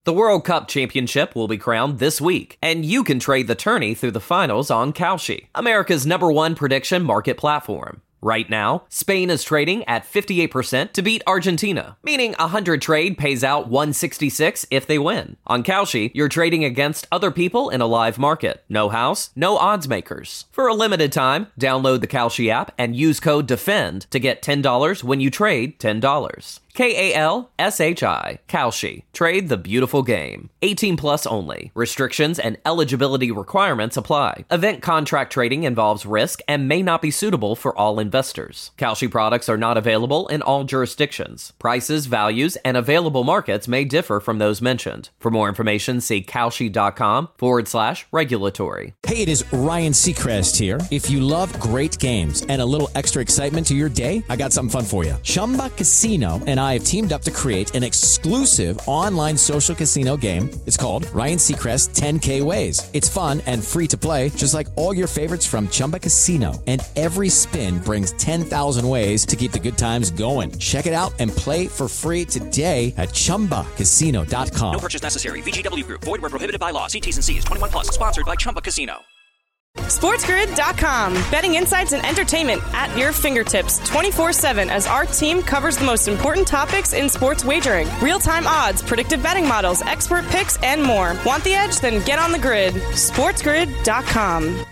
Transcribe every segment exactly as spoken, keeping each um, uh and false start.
The World Cup Championship will be crowned this week, and you can trade the tourney through the finals on Kalshi, America's number one prediction market platform. Right now, Spain is trading at fifty-eight percent to beat Argentina, meaning a one hundred trade pays out one sixty-six if they win. On Kalshi, you're trading against other people in a live market. No house, no odds makers. For a limited time, download the Kalshi app and use code DEFEND to get ten dollars when you trade ten dollars. K A L S H I, Kalshi. Trade the beautiful game. eighteen plus only. Restrictions and eligibility requirements apply. Event contract trading involves risk and may not be suitable for all investors. Kalshi products are not available in all jurisdictions. Prices, values, and available markets may differ from those mentioned. For more information, see Kalshi.com forward slash regulatory. Hey, it is Ryan Seacrest here. If you love great games and a little extra excitement to your day, I got something fun for you. Chumba Casino and I have teamed up to create an exclusive online social casino game. It's called Ryan Seacrest ten K Ways. It's fun and free to play, just like all your favorites from Chumba Casino. And every spin brings ten thousand ways to keep the good times going. Check it out and play for free today at Chumba Casino dot com. No purchase necessary. V G W Group. Void where prohibited by law. See T's and C's. twenty-one plus. Sponsored by Chumba Casino. SportsGrid dot com. Betting insights and entertainment at your fingertips twenty-four seven as our team covers the most important topics in sports wagering. Real-time odds, predictive betting models, expert picks, and more. Want the edge? Then get on the grid. SportsGrid dot com.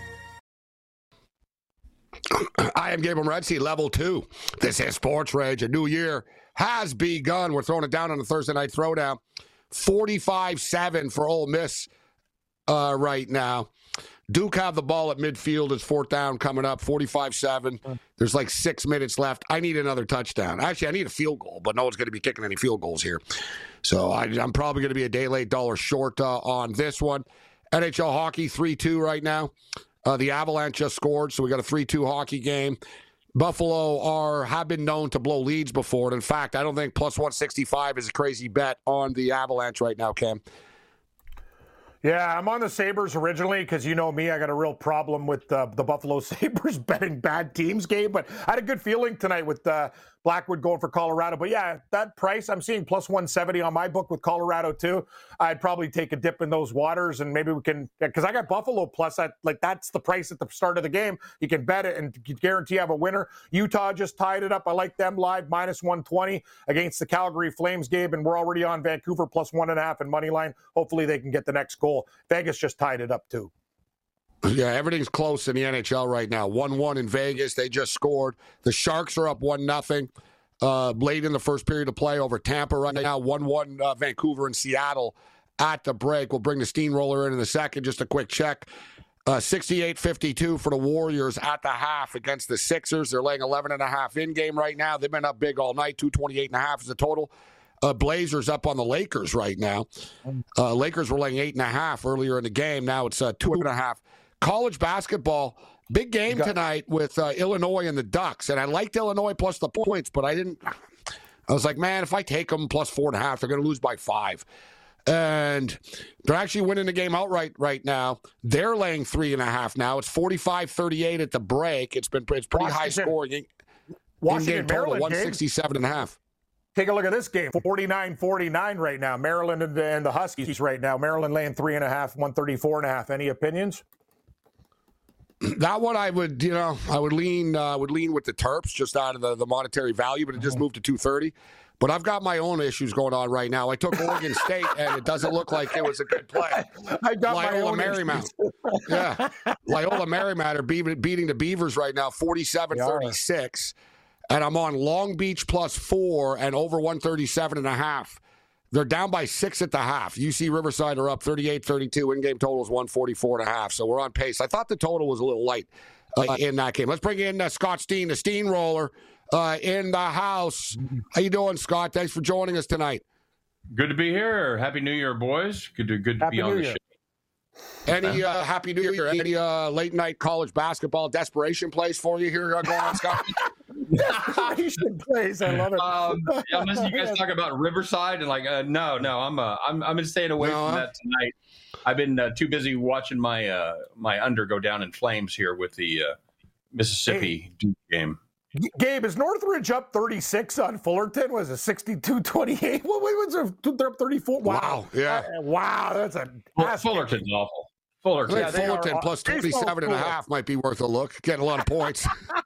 I am Gabriel Morency, level two. This is Sports Rage. A new year has begun. We're throwing it down on the Thursday night throwdown. forty-five seven for Ole Miss uh, right now. Duke have the ball at midfield. It's fourth down coming up, forty-five seven. There's like six minutes left. I need another touchdown. Actually, I need a field goal, but no one's going to be kicking any field goals here. So I, I'm probably going to be a day late, dollar short uh, on this one. N H L hockey, three two right now. Uh, the Avalanche just scored, so we got a three two hockey game. Buffalo are have been known to blow leads before. And in fact, I don't think plus one sixty-five is a crazy bet on the Avalanche right now, Cam. Yeah, I'm on the Sabres originally because you know me, I got a real problem with uh, the Buffalo Sabres betting bad teams game, but I had a good feeling tonight with uh, Blackwood going for Colorado. But yeah, that price, I'm seeing plus one seventy on my book with Colorado too. I'd probably take a dip in those waters and maybe we can, because I got Buffalo plus at, like that's the price at the start of the game. You can bet it and guarantee you have a winner. Utah just tied it up. I like them live minus one twenty against the Calgary Flames, Gabe, and we're already on Vancouver plus one and a half in money line. Hopefully they can get the next goal. Vegas just tied it up too. Yeah, everything's close in the N H L right now. one one in Vegas. They just scored. The Sharks are up one nothing uh, late in the first period of play over Tampa right now. one one uh, Vancouver and Seattle at the break. We'll bring the steamroller in in a second. Just a quick check. Uh, sixty-eight fifty-two for the Warriors at the half against the Sixers. They're laying eleven and a half in game right now. They've been up big all night. two twenty-eight and a half is the total. Uh, Blazers up on the Lakers right now. Uh, Lakers were laying eight and a half earlier in the game. Now it's uh, two and a half. College basketball, big game got- tonight with uh, Illinois and the Ducks. And I liked Illinois plus the points, but I didn't. I was like, man, if I take them plus four and a half, they're going to lose by five. And they're actually winning the game outright right now. They're laying three and a half now. It's forty-five thirty-eight at the break. It's been it's pretty Washington, high scoring. In, Washington, in game total, Maryland, one sixty-seven and a half. Take a look at this game, forty-nine forty-nine right now. Maryland and the, and the Huskies right now. Maryland laying three and a half, one thirty-four and a half. Any opinions? That one I would, you know, I would lean uh, would lean with the Terps just out of the, the monetary value, but it just moved to two thirty. But I've got my own issues going on right now. I took Oregon State, and it doesn't look like it was a good play. I got Loyola my own Marymount. Yeah. Loyola Marymount are beating, beating the Beavers right now, forty-seven thirty-six. And I'm on Long Beach plus four and over one thirty-seven and a half. They're down by six at the half. U C Riverside are up thirty-eight thirty-two. In-game total is one forty-four and a half. So we're on pace. I thought the total was a little light uh, in that game. Let's bring in uh, Scott Steen, the Steamroller, uh, in the house. How you doing, Scott? Thanks for joining us tonight. Good to be here. Happy New Year, boys. Good to good to Happy be on New the Year. show. Any uh, Happy New Year? Any uh, late night college basketball desperation plays for you here uh, going on, Scott? Desperation plays. I love it. Um, yeah, unless you guys talk about Riverside and like, uh, no, no, I'm uh, I'm I'm staying away no, from huh? that tonight. I've been uh, too busy watching my uh, my under go down in flames here with the uh, Mississippi Duke game. Gabe, is Northridge up thirty-six on Fullerton? Was it sixty-two twenty-eight? What was it? They're up thirty-four. Wow. Wow. Yeah. Uh, wow. That's a Well, Fullerton's awful. Fullerton. I Yeah, think they Fullerton are- plus they're so twenty-seven and a cool. half might be worth a look. Getting a lot of points.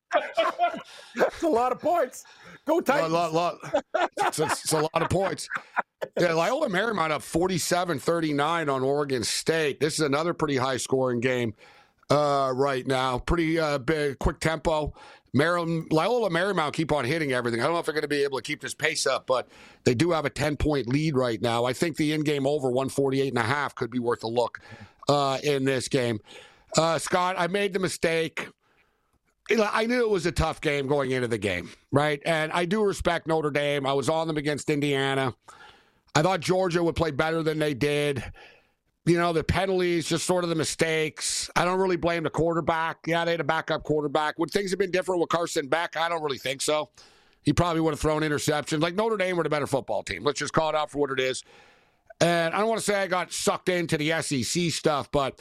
That's a lot of points. Go a Titans. lot, lot. It's, a, it's a lot of points. Yeah, Loyola Marymount up forty-seven thirty-nine on Oregon State. This is another pretty high-scoring game uh, right now. Pretty uh, big, quick tempo. Maryland, Loyola Marymount keep on hitting everything. I don't know if they're going to be able to keep this pace up, but they do have a ten-point lead right now. I think the in-game over one forty-eight and a half could be worth a look uh, in this game. Uh, Scott, I made the mistake. You know, I knew it was a tough game going into the game, right? And I do respect Notre Dame. I was on them against Indiana. I thought Georgia would play better than they did. You know, the penalties, just sort of the mistakes. I don't really blame the quarterback. Yeah, they had a backup quarterback. Would things have been different with Carson Beck? I don't really think so. He probably would have thrown interceptions. Like, Notre Dame were the better football team. Let's just call it out for what it is. And I don't want to say I got sucked into the S E C stuff, but,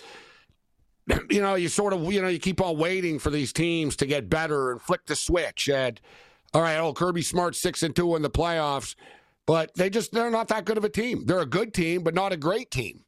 you know, you sort of, you know, you keep on waiting for these teams to get better and flick the switch. And, all right, oh, Kirby Smart's six and two in the playoffs. But they just, they're not that good of a team. They're a good team, but not a great team.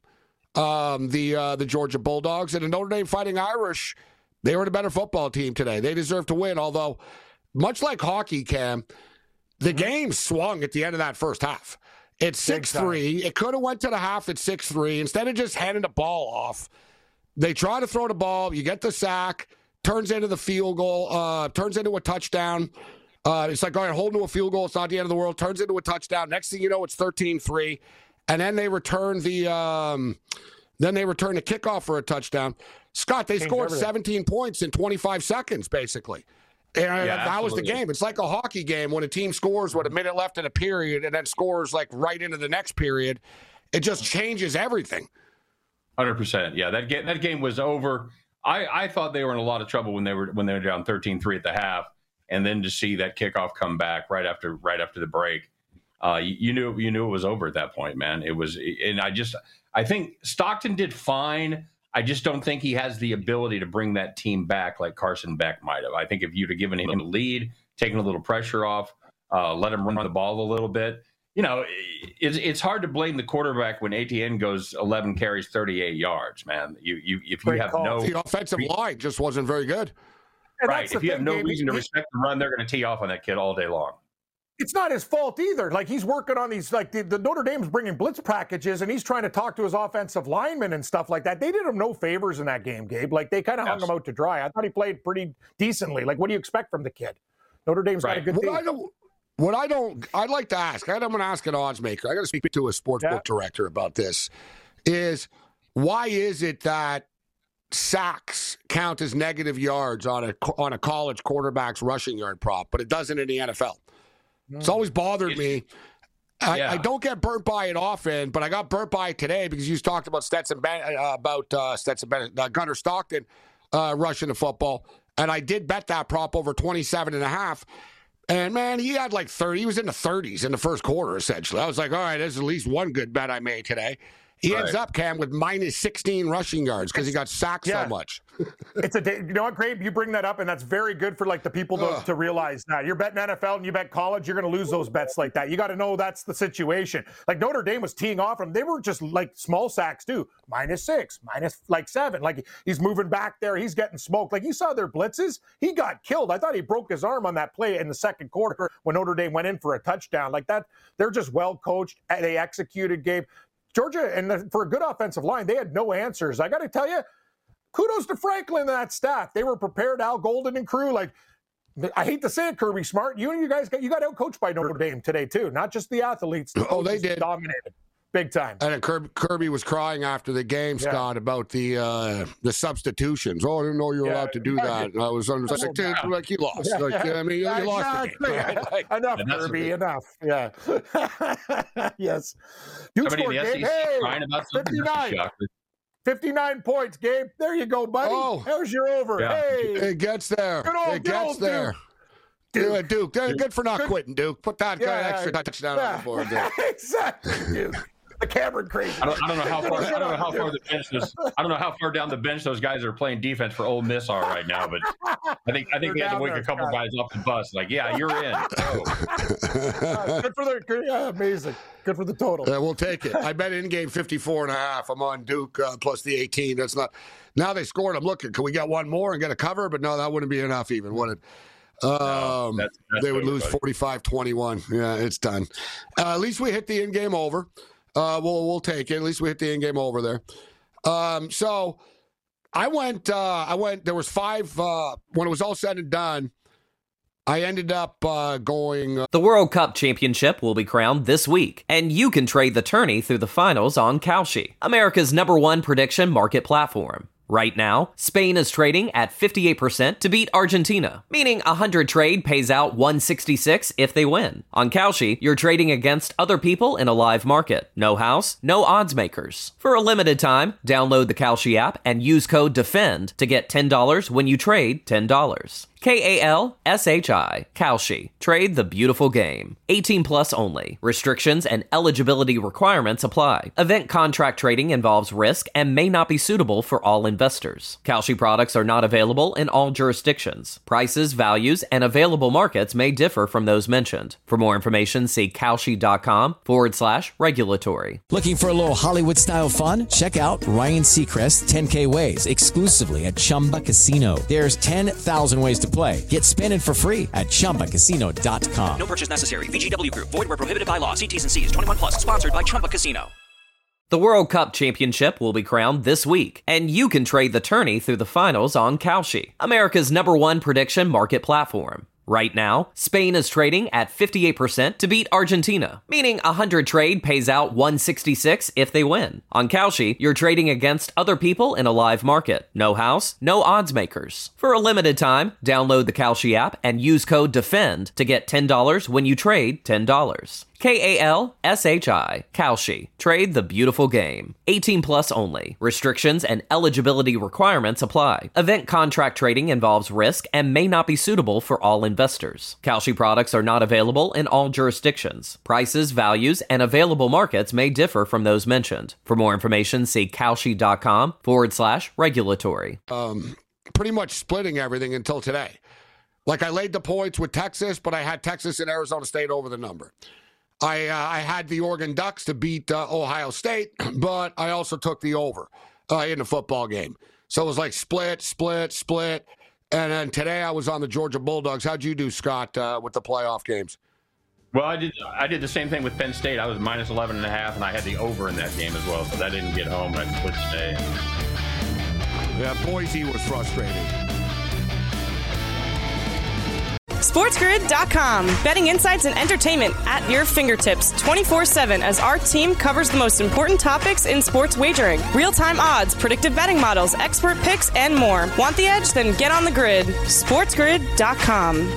Um, the uh, the Georgia Bulldogs and the Notre Dame Fighting Irish, they were the better football team today. They deserve to win, although much like hockey, Cam, the game swung at the end of that first half. It's six three. It could have went to the half at six three. Instead of just handing the ball off, they try to throw the ball. You get the sack, turns into the field goal, uh, turns into a touchdown. Uh, it's like, all right, hold to a field goal. It's not the end of the world. Turns into a touchdown. Next thing you know, it's thirteen three. And then they return the um, then they return the kickoff for a touchdown. Scott, they Changed scored everything. seventeen points in twenty-five seconds, basically. And Yeah, that was the absolutely. game. It's like a hockey game when a team scores with a minute left in a period and then scores like right into the next period. It just changes everything. one hundred percent. Yeah, that game that game was over. I, I thought they were in a lot of trouble when they were when they were down thirteen three at the half, and then to see that kickoff come back right after right after the break, uh, you, you knew you knew it was over at that point, man. It was, and I just I think Stockton did fine. I just don't think he has the ability to bring that team back like Carson Beck might have. I think if you'd have given him a lead, taken a little pressure off, uh, let him run the ball a little bit. You know, it's it's hard to blame the quarterback when A T N goes eleven carries, thirty-eight yards, man. You you if you Great have call. no The offensive line just wasn't very good. And right, that's the if you have thing, no Gabe. reason to He- respect the run, they're going to tee off on that kid all day long. It's not his fault either. Like, he's working on these, like, the, the Notre Dame's bringing blitz packages, and he's trying to talk to his offensive linemen and stuff like that. They did him no favors in that game, Gabe. Like, they kind of hung him out to dry. I thought he played pretty decently. Like, what do you expect from the kid? Notre Dame's Right. got a good What I team. don't, what I don't, I'd like to ask, I'm going to ask an odds maker. I got to speak to a sportsbook Yeah. director about this. Is why is it that sacks count as negative yards on a on a college quarterback's rushing yard prop, but it doesn't in the N F L? It's always bothered me. I, Yeah. I don't get burnt by it often, but I got burnt by it today because you talked about Stetson Ben, uh, about uh, Stetson Bennett, uh, Gunnar Stockton uh, rushing the football, and I did bet that prop over twenty-seven and a half. And man, he had like thirty. He was in the thirties in the first quarter, essentially. I was like, all right, there's at least one good bet I made today. He Right. ends up, Cam, with minus sixteen rushing yards because he got sacked Yeah. so much. It's a, day- you know what, Grabe? You bring that up, and that's very good for like the people to, Ugh. to realize that you're betting N F L and you bet college, you're going to lose those bets like that. You got to know that's the situation. Like Notre Dame was teeing off them; they were just like small sacks too, minus six, minus like seven. Like he's moving back there, he's getting smoked. Like you saw their blitzes, he got killed. I thought he broke his arm on that play in the second quarter when Notre Dame went in for a touchdown. Like that, they're just well coached. They executed, Gabe. Georgia, and the, for a good offensive line, they had no answers. I got to tell you, kudos to Franklin and that staff. They were prepared. Al Golden and crew. Like, I hate to say it, Kirby Smart. You and you guys got you got outcoached by Notre Dame today too. Not just the athletes. The Oh, they coaches did. dominated big time. And then Kirby, Kirby was crying after the game, Yeah. Scott, about the uh, the substitutions. Oh, I didn't know you were Yeah, allowed to do yeah. that. And I was, I was like, dude, like you lost. Yeah, Like, yeah. I mean, you, you lost the game. Right? Like, Enough, And that's Kirby. the- Enough. Yeah. yes. Duke Somebody in scored, the S Gabe. E C Hey, crying about something. That's a fifty-nine. shocker. fifty-nine points, Gabe. There you go, buddy. Oh. There's your over. Yeah. Hey. it gets there. Good old- it good gets old there. Duke. Yeah, Duke. They're good for not Good- quite, Duke. Put that guy Yeah, extra yeah. touchdown on the board there. exactly, Duke. the Cameron crazy. I don't, I don't know how far. I don't know how far the bench is. I don't know how far down the bench those guys that are playing defense for Ole Miss are right now. But I think I think they had to wake a couple guys off the bus. Like, yeah, you're in. Oh. uh, good for the good, yeah, amazing. Good for the total. Uh, we'll take it. I bet in game fifty-four and a half. I'm on Duke uh, plus the eighteen. That's not. Now they scored. I'm looking. Can we get one more and get a cover? But no, that wouldn't be enough even, would it? Um, no, that's, that's they would lose forty-five twenty-one. Yeah, it's done. Uh, at least we hit the in-game over. Uh, we'll we'll take it. At least we hit the in-game over there. Um, so I went. Uh, I went. There was five. Uh, when it was all said and done, I ended up uh, going. Uh, the World Cup Championship will be crowned this week, and you can trade the tourney through the finals on Kalshi, America's number one prediction market platform. Right now, Spain is trading at fifty-eight percent to beat Argentina, meaning a one hundred trade pays out one sixty-six if they win. On Kalshi, you're trading against other people in a live market. No house, no odds makers. For a limited time, download the Kalshi app and use code DEFEND to get ten dollars when you trade ten dollars. K A L S H I, Kalshi. Trade the beautiful game. eighteen plus only. Restrictions and eligibility requirements apply. Event contract trading involves risk and may not be suitable for all investors. Kalshi products are not available in all jurisdictions. Prices, values, and available markets may differ from those mentioned. For more information, see Kalshi.com forward slash regulatory. Looking for a little Hollywood-style fun? Check out Ryan Seacrest's ten K Ways exclusively at Chumba Casino. There's ten thousand ways to play. Get spinning for free at Chumba Casino dot com. No purchase necessary. V G W Group. Void where prohibited by law. See T's and C's. twenty-one plus. Sponsored by Chumba Casino. The World Cup Championship will be crowned this week, and you can trade the tourney through the finals on Kalshi, America's number one prediction market platform. Right now, Spain is trading at fifty-eight percent to beat Argentina, meaning a one hundred trade pays out one sixty-six if they win. On Kalshi, you're trading against other people in a live market. No house, no odds makers. For a limited time, download the Kalshi app and use code DEFEND to get ten dollars when you trade ten dollars. K A L S H I, Kalshi. Trade the beautiful game. eighteen plus only. Restrictions and eligibility requirements apply. Event contract trading involves risk and may not be suitable for all investors. Kalshi products are not available in all jurisdictions. Prices, values, and available markets may differ from those mentioned. For more information, see Kalshi.com forward slash regulatory. Um, pretty much splitting everything until today. Like I laid the points with Texas, but I had Texas and Arizona State over the number. I uh, I had the Oregon Ducks to beat uh, Ohio State, but I also took the over uh, in the football game. So it was like split, split, split. And then today I was on the Georgia Bulldogs. How'd you do, Scott, uh, with the playoff games? Well, I did I did the same thing with Penn State. I was minus eleven and a half, and I had the over in that game as well. So that didn't get home, and I split today. Yeah, Boise was frustrating. SportsGrid dot com. Betting insights and entertainment at your fingertips twenty-four seven as our team covers the most important topics in sports wagering. Real-time odds, predictive betting models, expert picks, and more. Want the edge? Then get on the grid. SportsGrid dot com.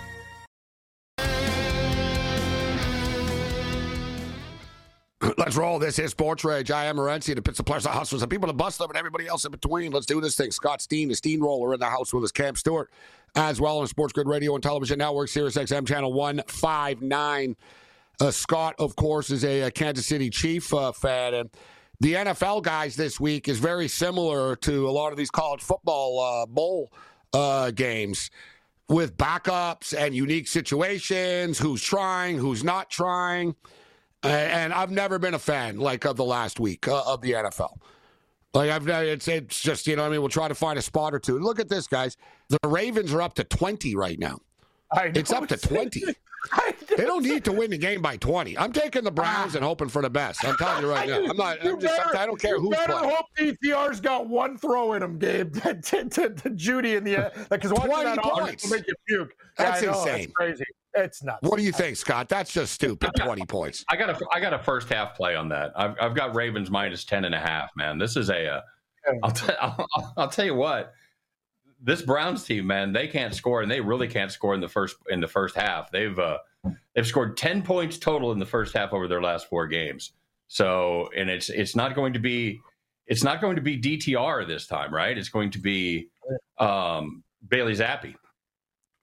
Let's roll. This is Sports Rage. I am Morency, the Pittsburgh Players, the Hustlers, the people that bust them, and everybody else in between. Let's do this thing. Scott Steen, the Steamroller, in the house with us. Cam Stewart, as well on Sports Grid Radio and Television Network, Sirius X M Channel one fifty-nine. Uh, Scott, of course, is a, a Kansas City Chief uh, fan, and the N F L guys this week is very similar to a lot of these college football uh, bowl uh, games with backups and unique situations, who's trying, who's not trying. Uh, and I've never been a fan, like, of the last week uh, of the N F L. Like, I've it's, it's just, you know what I mean? We'll try to find a spot or two. Look at this, guys. The Ravens are up to twenty right now. I know. It's up to twenty. They don't need to win the game by twenty. I'm taking the Browns and hoping for the best. I'm telling you right now. I'm not. I'm just, better, I don't care who's playing. I hope D T R's got one throw in him, Gabe, to, to, to, to Judy in the because like, watching that offense will make you puke. That's yeah, insane. That's crazy. It's nuts. What do you think, Scott? That's just stupid. twenty points. I got a I got a first half play on that. I've I've got Ravens minus ten and a half. Man, this is a. Uh, I'll, t- I'll, I'll tell you what. This Browns team, man, they can't score, and they really can't score in the first in the first half. They've uh, they've scored ten points total in the first half over their last four games. So, and it's it's not going to be it's not going to be D T R this time, right? It's going to be um, Bailey Zappi.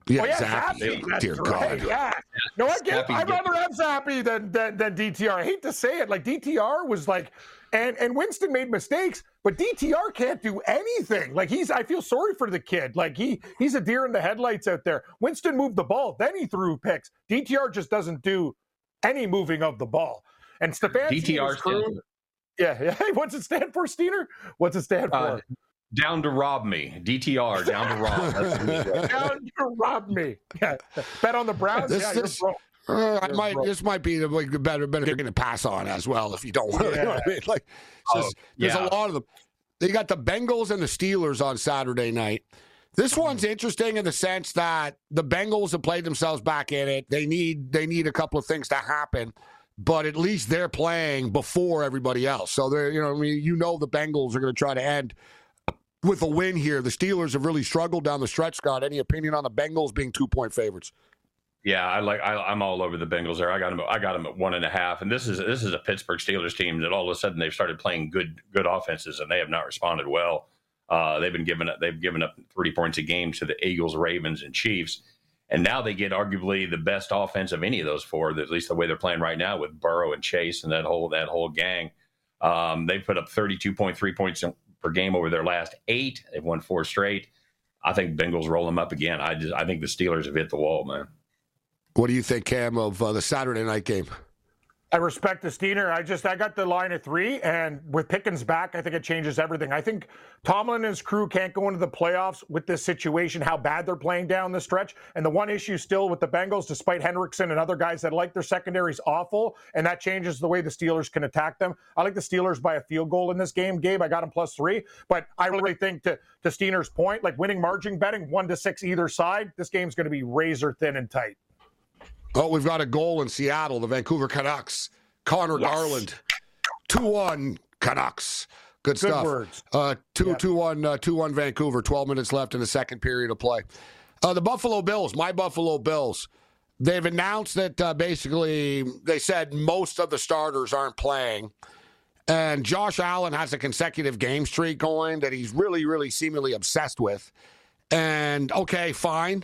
Yeah, oh, yeah, Zappy. Zappy. That's Dear right. God. Yeah. No, I get. Zappy I'd get- rather have Zappy than, than than D T R. I hate to say it. Like D T R was like, and and Winston made mistakes, but D T R can't do anything. Like he's. I feel sorry for the kid. Like he he's a deer in the headlights out there. Winston moved the ball, then he threw picks. D T R just doesn't do any moving of the ball. And Stefanski D T R was crew, yeah, yeah. Hey, what's it stand for, Steiner? What's it stand for? Uh, down to rob me. D T R, down to rob. That's what he's right. Down to rob me. Yeah. Bet on the Browns? This- yeah, this- you're broke. Uh, I You're might. broke. This might be the like, better, better thing to pass on as well if you don't want to. Yeah. You know what I mean? Like, it's Oh, just, there's yeah. a lot of them. They got the Bengals and the Steelers on Saturday night. This one's interesting in the sense that the Bengals have played themselves back in it. They need they need a couple of things to happen, but at least they're playing before everybody else. So they're you know I mean you know the Bengals are going to try to end with a win here. The Steelers have really struggled down the stretch. Scott, any opinion on the Bengals being two point favorites? Yeah, I like. I, I'm all over the Bengals there. I got them. I got them at one and a half. And this is this is a Pittsburgh Steelers team that all of a sudden they've started playing good good offenses and they have not responded well. Uh, they've been giving up. They've given up thirty points a game to the Eagles, Ravens, and Chiefs. And now they get arguably the best offense of any of those four, at least the way they're playing right now with Burrow and Chase and that whole that whole gang. Um, they've put up thirty-two point three points per game over their last eight. They've won four straight. I think Bengals roll them up again. I just I think the Steelers have hit the wall, man. What do you think, Cam, of uh, the Saturday night game? I respect the Steiner. I just I got the line at three, and with Pickens back, I think it changes everything. I think Tomlin and his crew can't go into the playoffs with this situation, how bad they're playing down the stretch. And the one issue still with the Bengals, despite Hendrickson and other guys that like their secondaries awful, and that changes the way the Steelers can attack them. I like the Steelers by a field goal in this game, Gabe. I got them plus three, but I really think to to Steiner's point, like winning margin betting one to six either side, this game's going to be razor thin and tight. Oh, we've got a goal in Seattle, the Vancouver Canucks. Connor Yes. Garland, two one Canucks. Good, Good stuff. words. Uh, two, Yep. two, one, uh, two, one Vancouver, twelve minutes left in the second period of play. Uh, the Buffalo Bills, my Buffalo Bills, they've announced that uh, basically they said most of the starters aren't playing. And Josh Allen has a consecutive game streak going that he's really, really seemingly obsessed with. And, okay, fine.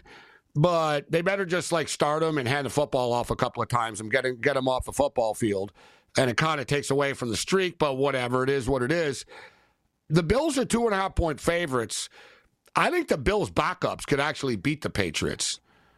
But they better just like start him and hand the football off a couple of times and get him, get him off the football field. And it kind of takes away from the streak, but whatever, it is what it is. The Bills are two and a half point favorites. I think the Bills' backups could actually beat the Patriots.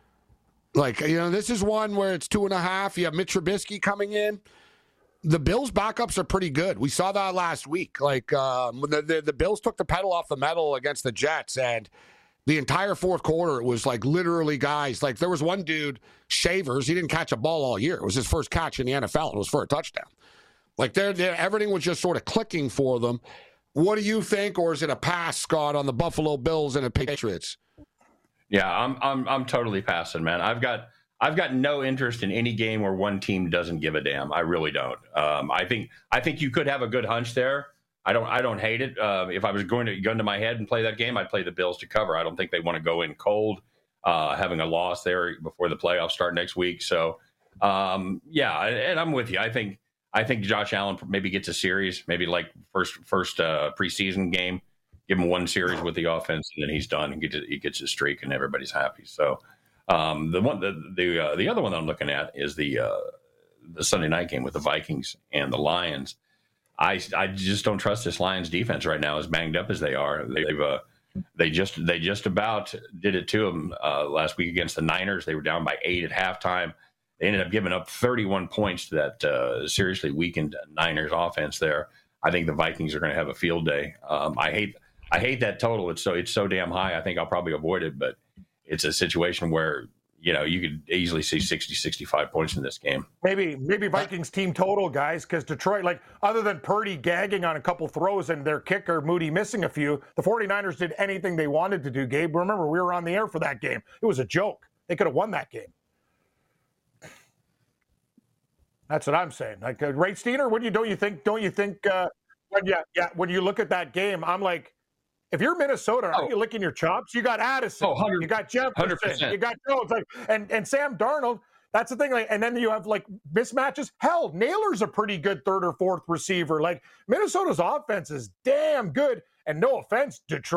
Like, you know, this is one where it's two and a half. You have Mitch Trubisky coming in. The Bills' backups are pretty good. We saw that last week. Like, um, the, the, the Bills took the pedal off the metal against the Jets, and the entire fourth quarter, it was like literally guys. Like there was one dude, Shavers, he didn't catch a ball all year. It was his first catch in the N F L. It was for a touchdown. Like they're, they're, everything was just sort of clicking for them. What do you think, or is it a pass, Scott, on the Buffalo Bills and the Patriots? Yeah, I'm I'm I'm totally passing, man. I've got I've got no interest in any game where one team doesn't give a damn. I really don't. Um, I think I think you could have a good hunch there. I don't. I don't hate it. Uh, if I was going to gun to my head and play that game, I'd play the Bills to cover. I don't think they want to go in cold, uh, having a loss there before the playoffs start next week. So, um, yeah, and I'm with you. I think. I think Josh Allen maybe gets a series, maybe like first first uh, preseason game. Give him one series with the offense, and then he's done. And gets he gets his streak, and everybody's happy. So, um, the one the the uh, the other one that I'm looking at is the uh, the Sunday night game with the Vikings and the Lions. I, I just don't trust this Lions defense right now, as banged up as they are. They, they've uh, they just they just about did it to them uh, last week against the Niners. They were down by eight at halftime. They ended up giving up thirty-one points to that uh, seriously weakened Niners offense there. I think the Vikings are going to have a field day. Um, I hate I hate that total. It's so it's so damn high. I think I'll probably avoid it, but it's a situation where you know, you could easily see sixty, sixty-five points in this game. Maybe maybe Vikings team total, guys, because Detroit, like, other than Purdy gagging on a couple throws and their kicker, Moody, missing a few, the 49ers did anything they wanted to do, Gabe. Remember, we were on the air for that game. It was a joke. They could have won that game. That's what I'm saying. Like, uh, Ray Steiner, what do you, don't you think, don't you think, uh, when, yeah, yeah, when you look at that game, I'm like, if you're Minnesota, aren't Oh. you licking your chops? You got Addison, Oh, one hundred you got Jefferson, one hundred percent. you got Jones, like, and and Sam Darnold. That's the thing. Like, and then you have like mismatches. Hell, Naylor's a pretty good third or fourth receiver. Like, Minnesota's offense is damn good. And no offense, Detroit,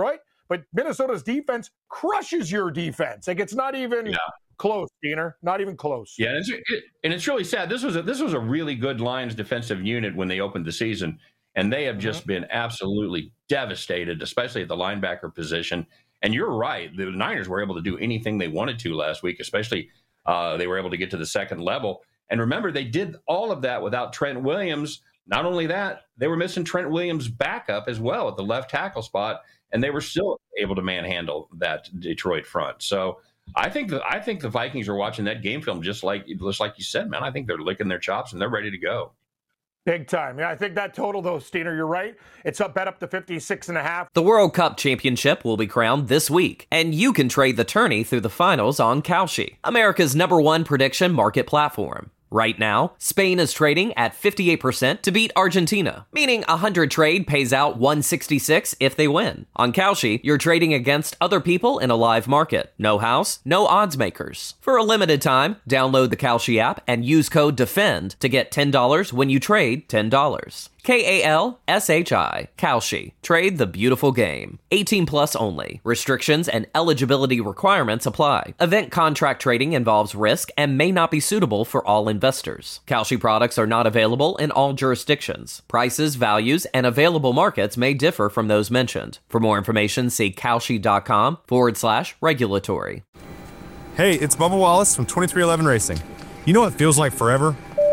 but Minnesota's defense crushes your defense. Like, it's not even yeah. close, Diener. Not even close. Yeah, and it's, it, and it's really sad. This was a, this was a really good Lions defensive unit when they opened the season, and they have just mm-hmm. been absolutely devastated, especially at the linebacker position. And you're right. The Niners were able to do anything they wanted to last week, especially uh, they were able to get to the second level. And remember, they did all of that without Trent Williams. Not only that, they were missing Trent Williams' backup as well at the left tackle spot, and they were still able to manhandle that Detroit front. So I think the, I think the Vikings are watching that game film just like just like you said, man. I think they're licking their chops and they're ready to go. Big time. Yeah, I think that total, though, Steiner, you're right. It's up, bet up to fifty-six and a half. The World Cup championship will be crowned this week, and you can trade the tourney through the finals on Kalshi, America's number one prediction market platform. Right now, Spain is trading at fifty-eight percent to beat Argentina, meaning a one hundred trade pays out one sixty-six if they win. On Kalshi, you're trading against other people in a live market. No house, no odds makers. For a limited time, download the Kalshi app and use code DEFEND to get ten dollars when you trade ten dollars. K A L S H I, Kalshi. Trade the beautiful game. eighteen plus only. Restrictions and eligibility requirements apply. Event contract trading involves risk and may not be suitable for all investors. Kalshi products are not available in all jurisdictions. Prices, values, and available markets may differ from those mentioned. For more information, see Kalshi.com forward slash regulatory. Hey, it's Bubba Wallace from twenty-three eleven Racing. You know what feels like forever?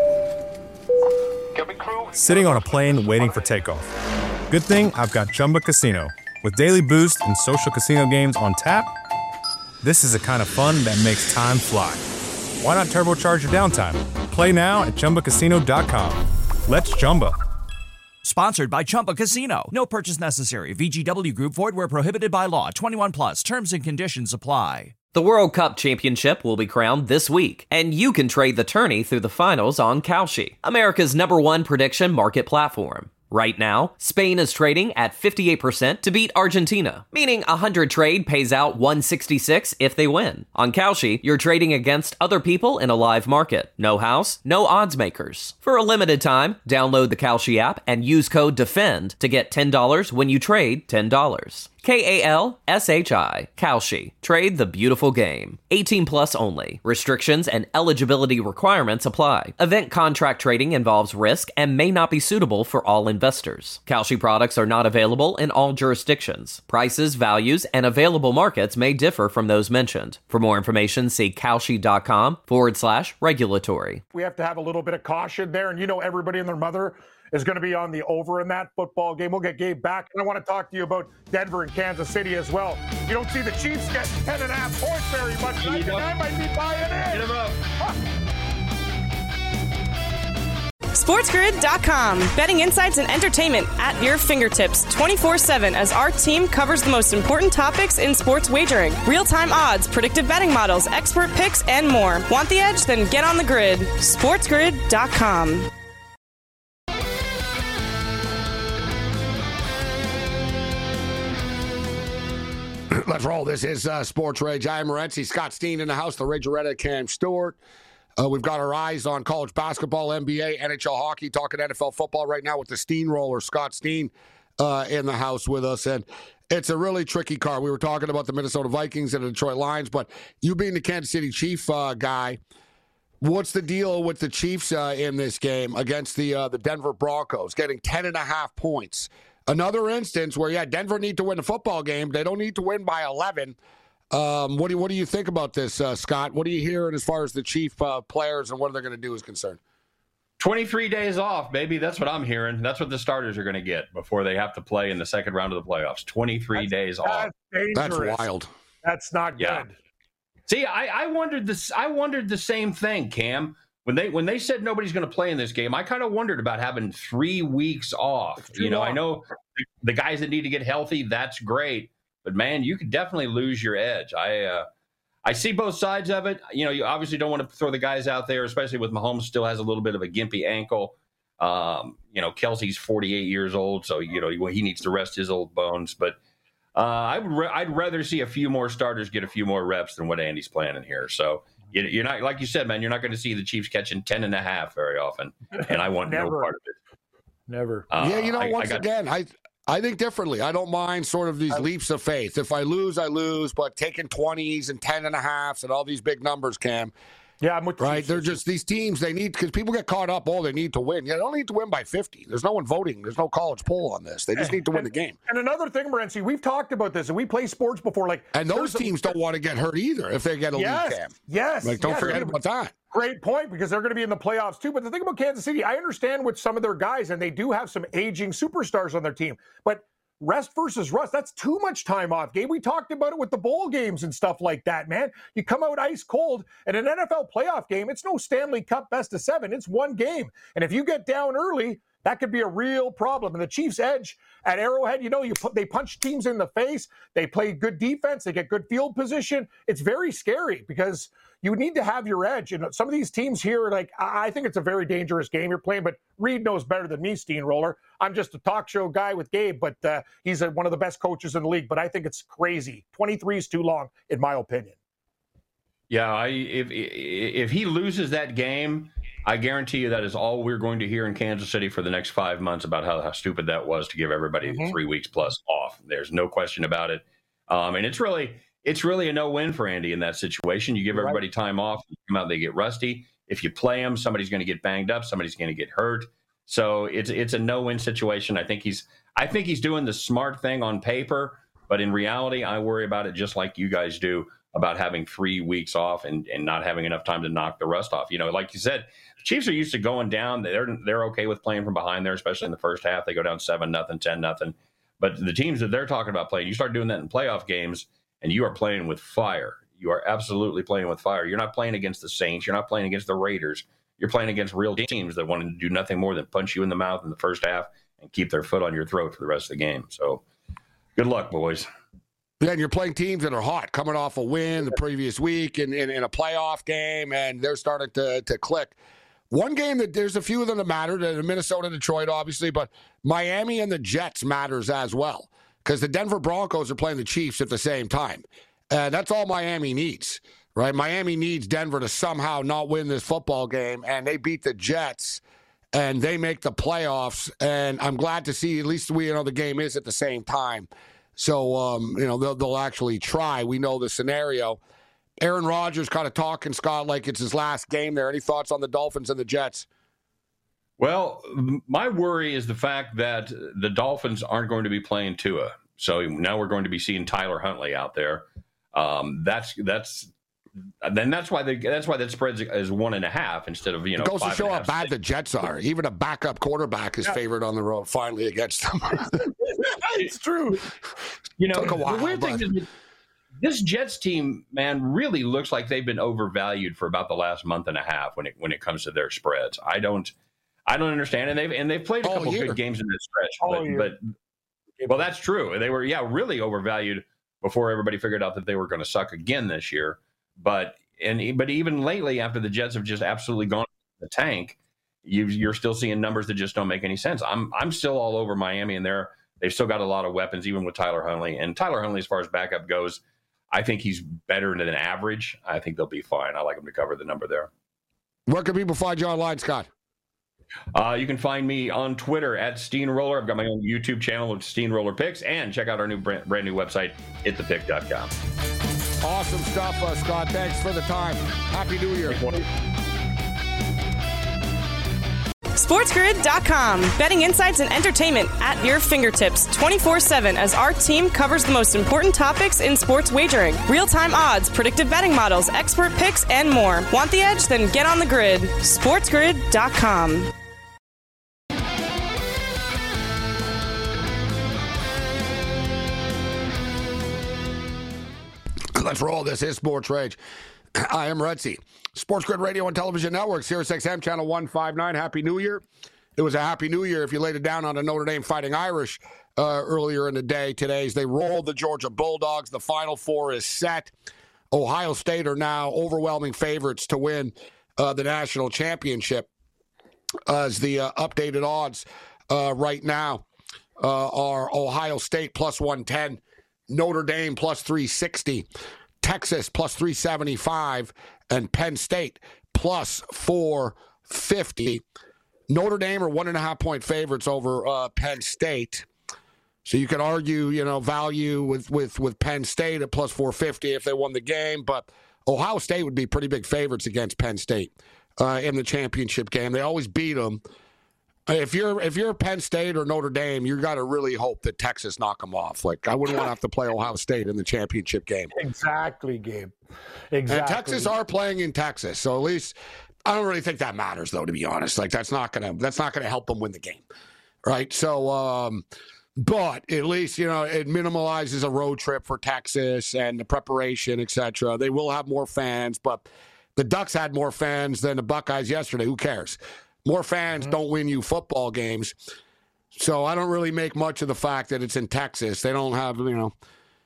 Sitting on a plane waiting for takeoff. Good thing I've got Chumba Casino. With daily boost and social casino games on tap, this is the kind of fun that makes time fly. Why not turbocharge your downtime? Play now at Chumba Casino dot com. Let's Chumba. Sponsored by Chumba Casino. No purchase necessary. V G W Group. Void where prohibited by law. twenty-one plus. Terms and conditions apply. The World Cup championship will be crowned this week, and you can trade the tourney through the finals on Kalshi, America's number one prediction market platform. Right now, Spain is trading at fifty-eight percent to beat Argentina, meaning a one hundred trade pays out one sixty-six if they win. On Kalshi, you're trading against other people in a live market. No house, no odds makers. For a limited time, download the Kalshi app and use code DEFEND to get ten dollars when you trade ten dollars. K A L S H I, Kalshi. Trade the beautiful game. eighteen plus only. Restrictions and eligibility requirements apply. Event contract trading involves risk and may not be suitable for all investors. Kalshi products are not available in all jurisdictions. Prices, values, and available markets may differ from those mentioned. For more information, see Kalshi.com forward slash regulatory. We have to have a little bit of caution there, and you know everybody and their mother is going to be on the over in that football game. We'll get Gabe back. And I want to talk to you about Denver and Kansas City as well. You don't see the Chiefs getting ten and a half points very much. I think I might be buying in. Get him up. Huh. SportsGrid dot com. Betting insights and entertainment at your fingertips twenty-four seven as our team covers the most important topics in sports wagering. Real-time odds, predictive betting models, expert picks, and more. Want the edge? Then get on the grid. SportsGrid dot com. Let's roll. This is uh, Sports Rage. I am Morency. Scott Steen in the house. The Rage-A-Retta, Cam Stewart. Uh, we've got our eyes on college basketball, N B A, N H L hockey, talking N F L football right now with the Steamroller, Scott Steen, uh, in the house with us. And it's a really tricky card. We were talking about the Minnesota Vikings and the Detroit Lions, but you being the Kansas City Chief uh, guy, what's the deal with the Chiefs uh, in this game against the uh, the Denver Broncos, getting ten and a half points? Another instance where, yeah, Denver need to win a football game. They don't need to win by eleven. Um, what do you, what do you think about this, uh, Scott? What are you hearing as far as the Chief uh, players and what they're going to do is concerned? twenty-three days off, baby. That's what I'm hearing. That's what the starters are going to get before they have to play in the second round of the playoffs. twenty-three that's, days that's off. Dangerous. That's wild. That's not yeah. good. See, I, I wondered this. I wondered the same thing, Cam. When they when they said nobody's going to play in this game, I kind of wondered about having three weeks off. You know, long. I know the guys that need to get healthy, that's great, but man, you could definitely lose your edge. I uh, I see both sides of it. You know, you obviously don't want to throw the guys out there, especially with Mahomes still has a little bit of a gimpy ankle. Um, you know, Kelsey's forty-eight years old, so you know he needs to rest his old bones. But uh, I would re- I'd rather see a few more starters get a few more reps than what Andy's planning here. So. You're not, like you said, man, you're not going to see the Chiefs catching ten and a half very often. And I want no part of it. Never. Uh, yeah, you know, I, once I got, again, I I think differently. I don't mind sort of these I, leaps of faith. If I lose, I lose, but taking twenties and ten and a halves and all these big numbers, Cam. Yeah, I'm with right. you. They're just these teams. They need because people get caught up. Oh, they need to win. Yeah, they don't need to win by fifty. There's no one voting. There's no college poll on this. They just need to win and, the game. And another thing, Morency, we've talked about this, and we play sports before. Like, and those teams a, don't want to get hurt either if they get a yes, lead, Cam. Yes, like don't yes, forget about that. Great point, because they're going to be in the playoffs too. But the thing about Kansas City, I understand with some of their guys, and they do have some aging superstars on their team, but rest versus rust, that's too much time off, Gabe. We talked about it with the bowl games and stuff like that, man. You come out ice cold in an N F L playoff game. It's no Stanley Cup best of seven. It's one game. And if you get down early, that could be a real problem. And the Chiefs' edge at Arrowhead, you know, you put, they punch teams in the face. They play good defense. They get good field position. It's very scary because you need to have your edge. And some of these teams here, like, I think it's a very dangerous game you're playing, but Reed knows better than me, Steamroller. I'm just a talk show guy with Gabe, but uh, he's a, one of the best coaches in the league. But I think it's crazy. twenty-three is too long, in my opinion. Yeah, I, if if he loses that game, I guarantee you that is all we're going to hear in Kansas City for the next five months about how, how stupid that was to give everybody mm-hmm. three weeks plus off. There's no question about it. Um, and it's really it's really a no-win for Andy in that situation. You give everybody time off, you come out, they get rusty. If you play them, somebody's going to get banged up, somebody's going to get hurt. So it's it's a no-win situation. I think he's I think he's doing the smart thing on paper, but in reality, I worry about it just like you guys do, about having three weeks off and, and not having enough time to knock the rust off. You know, like you said, the Chiefs are used to going down. They're they're okay with playing from behind there, especially in the first half. They go down seven nothing, ten nothing. But the teams that they're talking about playing, you start doing that in playoff games, and you are playing with fire. You are absolutely playing with fire. You're not playing against the Saints. You're not playing against the Raiders. You're playing against real teams that want to do nothing more than punch you in the mouth in the first half and keep their foot on your throat for the rest of the game. So good luck, boys. Then you're playing teams that are hot, coming off a win the previous week in, in, in a playoff game, and they're starting to, to click. One game that there's a few of them that matter, the Minnesota, Detroit, obviously, but Miami and the Jets matters as well because the Denver Broncos are playing the Chiefs at the same time. And that's all Miami needs, right? Miami needs Denver to somehow not win this football game, and they beat the Jets, and they make the playoffs. And I'm glad to see at least we you know the game is at the same time. So, um, you know, they'll, they'll actually try. We know the scenario. Aaron Rodgers kind of talking, Scott, like it's his last game there. Any thoughts on the Dolphins and the Jets? Well, my worry is the fact that the Dolphins aren't going to be playing Tua. So now we're going to be seeing Tyler Huntley out there. Um, that's that's then that's why they, that's why that spread is one and a half instead of you know. It goes to show how bad six. the Jets are. Even a backup quarterback is yeah. favored on the road finally against them. It's true. You know, Took a while, the weird but... thing is this Jets team, man, really looks like they've been overvalued for about the last month and a half when it when it comes to their spreads. I don't I don't understand, and they've and they've played a All couple year. good games in this stretch, but, but well, that's true. They were yeah really overvalued before everybody figured out that they were going to suck again this year. But and but even lately, after the Jets have just absolutely gone the tank, you, you're still seeing numbers that just don't make any sense. I'm I'm still all over Miami, and they're they've still got a lot of weapons, even with Tyler Huntley. And Tyler Huntley, as far as backup goes, I think he's better than average. I think they'll be fine. I like them to cover the number there. Where can people find you online, Scott? Uh, you can find me on Twitter at Steamroller. I've got my own YouTube channel with Steamroller Picks, and check out our new brand, brand new website, hit the pick dot com. Awesome stuff, uh, Scott. Thanks for the time. Happy New Year. SportsGrid dot com. Betting insights and entertainment at your fingertips twenty-four seven as our team covers the most important topics in sports wagering. Real-time odds, predictive betting models, expert picks, and more. Want the edge? Then get on the grid. SportsGrid dot com. Let's roll. This is Sports Rage. I am Retzi. Sports Grid Radio and Television Network, Sirius X M, Channel one fifty-nine. Happy New Year. It was a Happy New Year if you laid it down on the Notre Dame Fighting Irish uh, earlier in the day today as they rolled the Georgia Bulldogs. The Final Four is set. Ohio State are now overwhelming favorites to win uh, the national championship as the uh, updated odds uh, right now uh, are Ohio State plus one ten, Notre Dame plus three sixty, Texas plus three seventy-five, and Penn State plus four fifty. Notre Dame are one and a half point favorites over uh, Penn State. So you could argue, you know, value with, with, with Penn State at plus four fifty if they won the game, but Ohio State would be pretty big favorites against Penn State uh, in the championship game. They always beat them. If you're if you're Penn State or Notre Dame, you got to really hope that Texas knock them off. Like, I wouldn't want to have to play Ohio State in the championship game. Exactly, Gabe. Exactly. And Texas are playing in Texas, so at least I don't really think that matters, though. To be honest, like that's not gonna that's not gonna help them win the game, right? So, um, but at least you know it minimalizes a road trip for Texas and the preparation, et cetera. They will have more fans, but the Ducks had more fans than the Buckeyes yesterday. Who cares? More fans mm-hmm. don't win you football games. So I don't really make much of the fact that it's in Texas. They don't have, you know,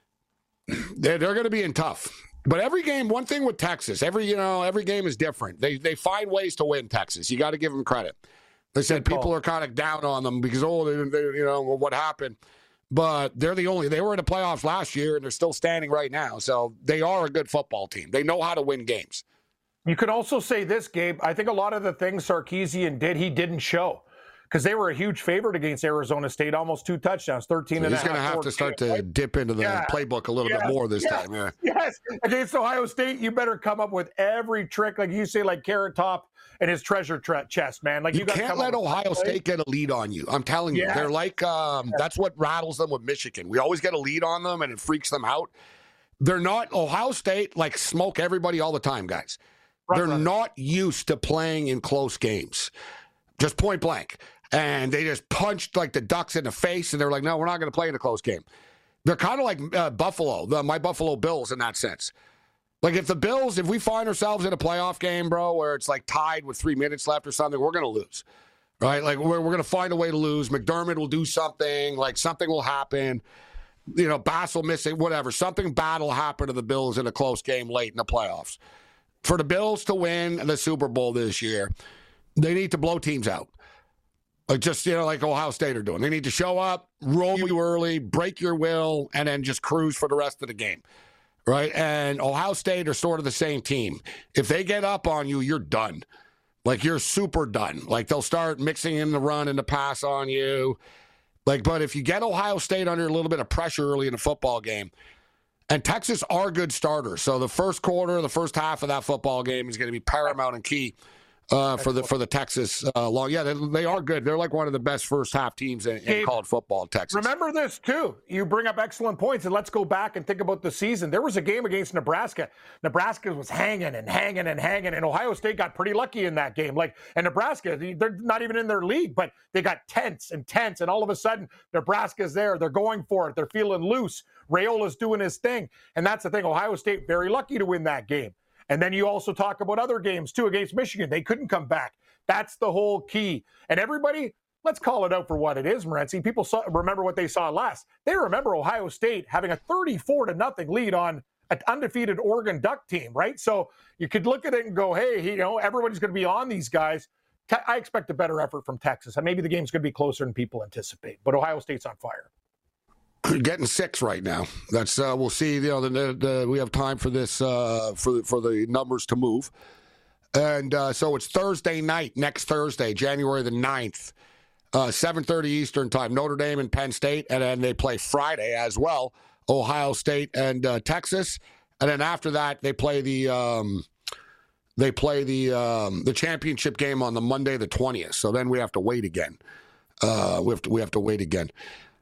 they're, they're going to be in tough. But every game, one thing with Texas, every, you know, every game is different. They they find ways to win Texas. You got to give them credit. They said people are kind of down on them because, oh, they, they, you know, what happened. But they're the only, they were in the playoffs last year and they're still standing right now. So they are a good football team. They know how to win games. You could also say this, Gabe. I think a lot of the things Sarkisian did, he didn't show because they were a huge favorite against Arizona State, almost two touchdowns, thirteen so and a half. He's going to have to start to right? dip into the yeah. playbook a little yes. bit more this yes. time. Yeah. Yes. Against Ohio State, you better come up with every trick, like you say, like Carrot Top and his treasure tre- chest, man. Like You, you gotta can't come let Ohio State get a lead on you. I'm telling you. Yeah. They're like, um, yeah. that's what rattles them with Michigan. We always get a lead on them, and it freaks them out. They're not, Ohio State, like, smoke everybody all the time, guys. They're not used to playing in close games, just point blank. And they just punched like the Ducks in the face, and they're like, no, we're not going to play in a close game. They're kind of like uh, Buffalo, the, my Buffalo Bills in that sense. Like if the Bills, if we find ourselves in a playoff game, bro, where it's like tied with three minutes left or something, we're going to lose, right? Like we're, we're going to find a way to lose. McDermott will do something, like something will happen. You know, Bass will miss it, whatever. Something bad will happen to the Bills in a close game late in the playoffs. For the Bills to win the Super Bowl this year, they need to blow teams out. Like just, you know, like Ohio State are doing. They need to show up, roll you early, break your will, and then just cruise for the rest of the game. Right? And Ohio State are sort of the same team. If they get up on you, you're done. Like you're super done. Like they'll start mixing in the run and the pass on you. Like, but if you get Ohio State under a little bit of pressure early in a football game, and Texas are good starters. So the first quarter, the first half of that football game is going to be paramount and key uh, for the for the Texas uh, long. Yeah, they, they are good. They're like one of the best first half teams in, in college football, Texas. Remember this, too. You bring up excellent points, and let's go back and think about the season. There was a game against Nebraska. Nebraska was hanging and hanging and hanging, and Ohio State got pretty lucky in that game. Like, and Nebraska, they're not even in their league, but they got tense and tense, and all of a sudden, Nebraska's there. They're going for it. They're feeling loose. Rayola's doing his thing. And that's the thing. Ohio State, very lucky to win that game. And then you also talk about other games, too, against Michigan. They couldn't come back. That's the whole key. And everybody, let's call it out for what it is, Morency. People saw, remember what they saw last. They remember Ohio State having a thirty-four to nothing lead on an undefeated Oregon Duck team, right? So you could look at it and go, hey, you know, everybody's going to be on these guys. Te- I expect a better effort from Texas. And maybe the game's going to be closer than people anticipate. But Ohio State's on fire. Getting six right now. That's uh, we'll see. You know, the, the, the, we have time for this uh, for for the numbers to move, and uh, so it's Thursday night, next Thursday, January the ninth, uh, seven thirty Eastern time. Notre Dame and Penn State, and then they play Friday as well. Ohio State and uh, Texas, and then after that they play the um, they play the um, the championship game on the Monday the twentieth. So then we have to wait again. Uh, we have to we have to wait again.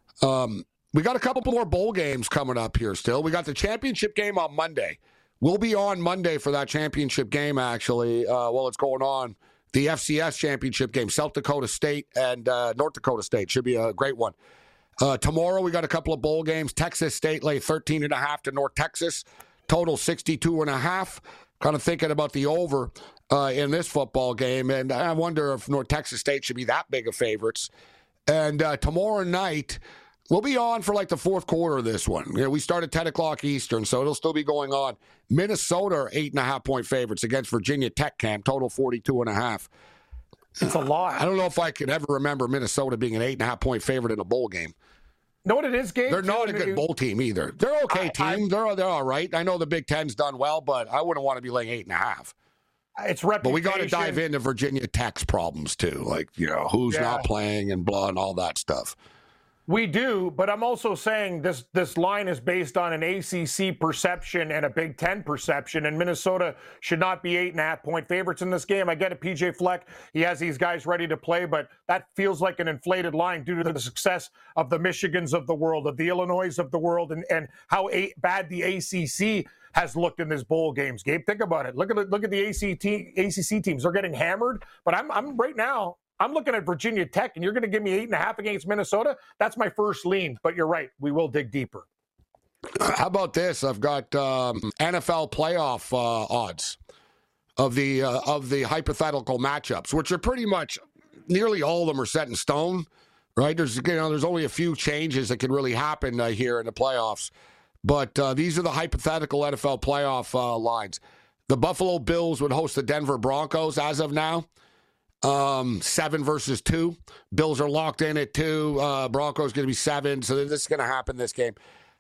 Um, We got a couple more bowl games coming up here still. We got the championship game on Monday. We'll be on Monday for that championship game, actually, uh, while it's going on. The F C S championship game, South Dakota State and uh, North Dakota State. Should be a great one. Uh, tomorrow, we got a couple of bowl games. Texas State lay thirteen and a half to North Texas. Total sixty-two and a half. Kind of thinking about the over uh, in this football game. And I wonder if North Texas State should be that big of favorites. And uh, tomorrow night, we'll be on for like the fourth quarter of this one. You know, we start at ten o'clock Eastern, so it'll still be going on. Minnesota are eight and a half point favorites against Virginia Tech, Cam. Total forty-two and a half. It's a lot. I don't know if I could ever remember Minnesota being an eight and a half point favorite in a bowl game. Know what it is, Gabe? They're not a good bowl team either. They're okay I, team. I, they're they're all right. I know the Big Ten's done well, but I wouldn't want to be laying eight and a half. It's reputation. But we got to dive into Virginia Tech's problems too, like you know who's yeah. not playing and blah and all that stuff. We do, but I'm also saying this this line is based on an A C C perception and a Big Ten perception, and Minnesota should not be eight and a half point favorites in this game. I get it, P J Fleck, he has these guys ready to play, but that feels like an inflated line due to the success of the Michigans of the world, of the Illinois of the world, and, and how a, bad the A C C has looked in this bowl games. Gabe, think about it. Look at the, look at the A C C teams. They're getting hammered, but I'm I'm right now. I'm looking at Virginia Tech, and you're going to give me eight and a half against Minnesota? That's my first lean, but you're right. We will dig deeper. How about this? I've got um, N F L playoff uh, odds of the uh, of the hypothetical matchups, which are pretty much nearly all of them are set in stone, right? There's you know there's only a few changes that can really happen uh, here in the playoffs, but uh, these are the hypothetical N F L playoff uh, lines. The Buffalo Bills would host the Denver Broncos as of now. Um, seven versus two. Bills are locked in at two. Uh, Broncos going to be seven. So this is going to happen this game.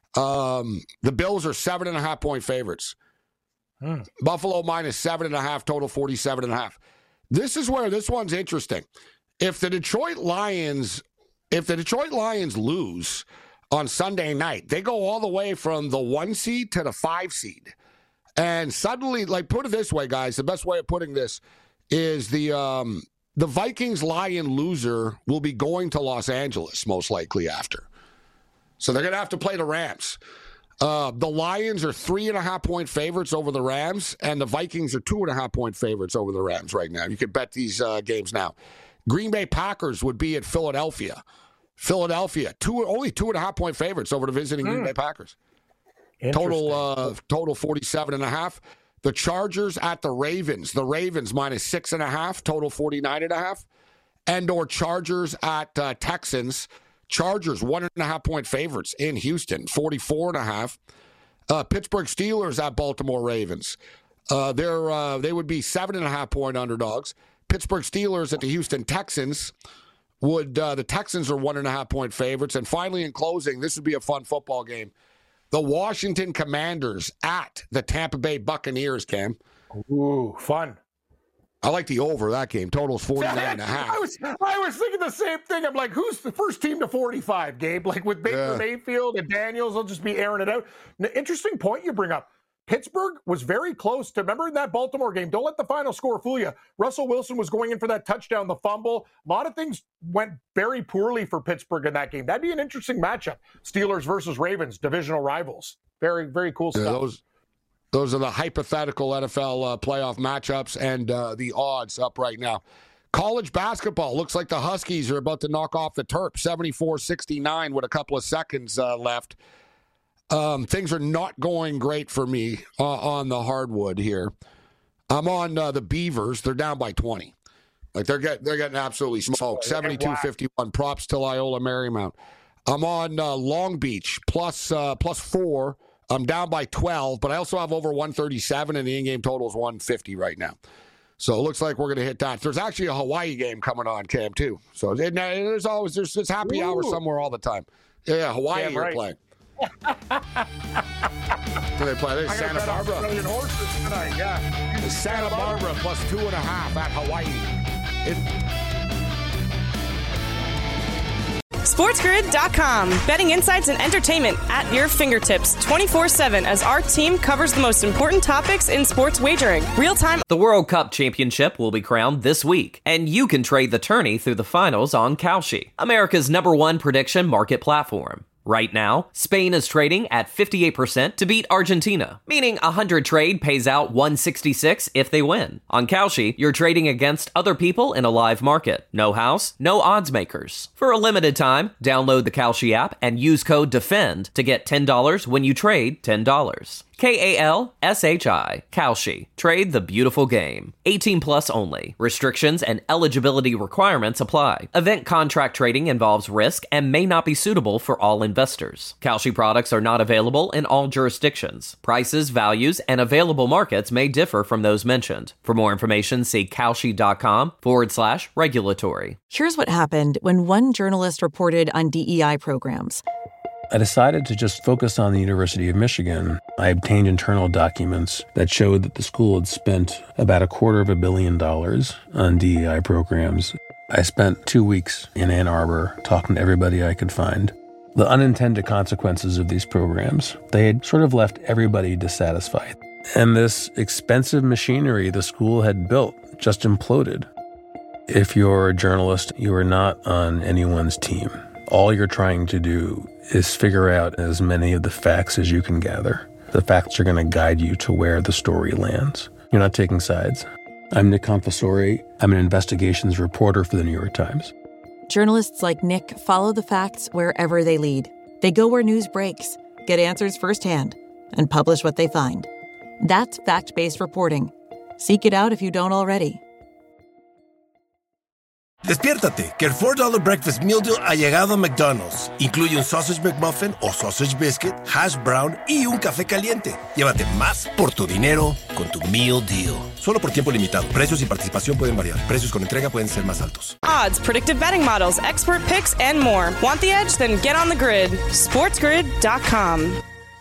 Um, the Bills are seven and a half point favorites. Hmm. Buffalo minus seven and a half, total forty-seven and a half. This is where this one's interesting. If the Detroit Lions, if the Detroit Lions lose on Sunday night, they go all the way from the one seed to the five seed. And suddenly, like, put it this way, guys, the best way of putting this is the um, the Vikings Lion loser will be going to Los Angeles most likely after. So they're going to have to play the Rams. Uh, the Lions are three and a half point favorites over the Rams, and the Vikings are two and a half point favorites over the Rams right now. You can bet these uh, games now. Green Bay Packers would be at Philadelphia. Philadelphia, two only two and a half point favorites over the visiting mm. Green Bay Packers. Total uh, total forty-seven and a half. The Chargers at the Ravens. The Ravens minus six and a half, total forty-nine and a half. And or Chargers at uh, Texans. Chargers, one and a half point favorites in Houston, forty-four and a half. Uh, Pittsburgh Steelers at Baltimore Ravens. Uh, they're, uh, they would be seven and a half point underdogs. Pittsburgh Steelers at the Houston Texans. Would uh, the Texans are one and a half point favorites. And finally, in closing, this would be a fun football game. The Washington Commanders at the Tampa Bay Buccaneers, Cam. Ooh, fun. I like the over that game. Total's forty-nine and a half. I was, I was thinking the same thing. I'm like, who's the first team to forty-five, Gabe? Like with Baker yeah. Mayfield and Daniels, they'll just be airing it out. An interesting point you bring up. Pittsburgh was very close to, remember in that Baltimore game, don't let the final score fool you. Russell Wilson was going in for that touchdown, the fumble. A lot of things went very poorly for Pittsburgh in that game. That'd be an interesting matchup. Steelers versus Ravens, divisional rivals. Very, very cool stuff. Yeah, those, those are the hypothetical N F L uh, playoff matchups and uh, the odds up right now. College basketball, looks like the Huskies are about to knock off the Terps, seventy-four sixty-nine with a couple of seconds uh, left. Um, things are not going great for me uh, on the hardwood here. I'm on uh, the Beavers. They're down by twenty. Like they're getting they're getting absolutely smoked. seventy-two fifty-one. Props to Loyola Marymount. I'm on uh, Long Beach plus uh, plus four. I'm down by twelve, but I also have over one thirty-seven, and the in-game total is one fifty right now. So it looks like we're going to hit that. There's actually a Hawaii game coming on, Cam, too. So it, there's always there's this happy Ooh. hour somewhere all the time. Yeah, Hawaii yeah, you're right. playing. Do they play? There's Santa Barbara. Tonight, yeah. It's Santa Barbara plus two and a half at Hawaii. It... SportsGrid dot com. Betting insights and entertainment at your fingertips twenty-four seven as our team covers the most important topics in sports wagering. Real time. The World Cup Championship will be crowned this week, and you can trade the tourney through the finals on Kalshi, America's number one prediction market platform. Right now, Spain is trading at fifty-eight percent to beat Argentina, meaning a one hundred trade pays out one sixty-six if they win. On Kalshi, you're trading against other people in a live market. No house, no odds makers. For a limited time, download the Kalshi app and use code DEFEND to get ten dollars when you trade ten dollars. K A L S H I, Kalshi. Trade the beautiful game. eighteen plus only. Restrictions and eligibility requirements apply. Event contract trading involves risk and may not be suitable for all investors. Kalshi products are not available in all jurisdictions. Prices, values, and available markets may differ from those mentioned. For more information, see Kalshi.com forward slash regulatory. Here's what happened when one journalist reported on D E I programs. I decided to just focus on the University of Michigan. I obtained internal documents that showed that the school had spent about a quarter of a billion dollars on D E I programs. I spent two weeks in Ann Arbor talking to everybody I could find. The unintended consequences of these programs, they had sort of left everybody dissatisfied. And this expensive machinery the school had built just imploded. If you're a journalist, you are not on anyone's team. All you're trying to do is figure out as many of the facts as you can gather. The facts are going to guide you to where the story lands. You're not taking sides. I'm Nick Confessori. I'm an investigations reporter for the New York Times. Journalists like Nick follow the facts wherever they lead. They go where news breaks, get answers firsthand, and publish what they find. That's fact-based reporting. Seek it out if you don't already. Despiértate, que el four dollar Breakfast Meal Deal ha llegado a McDonald's. Incluye un Sausage McMuffin o Sausage Biscuit, Hash Brown y un café caliente. Llévate más por tu dinero con tu Meal Deal. Solo por tiempo limitado. Precios y participación pueden variar. Precios con entrega pueden ser más altos. Odds, predictive betting models, expert picks, and more. Want the edge? Then get on the grid. SportsGrid dot com.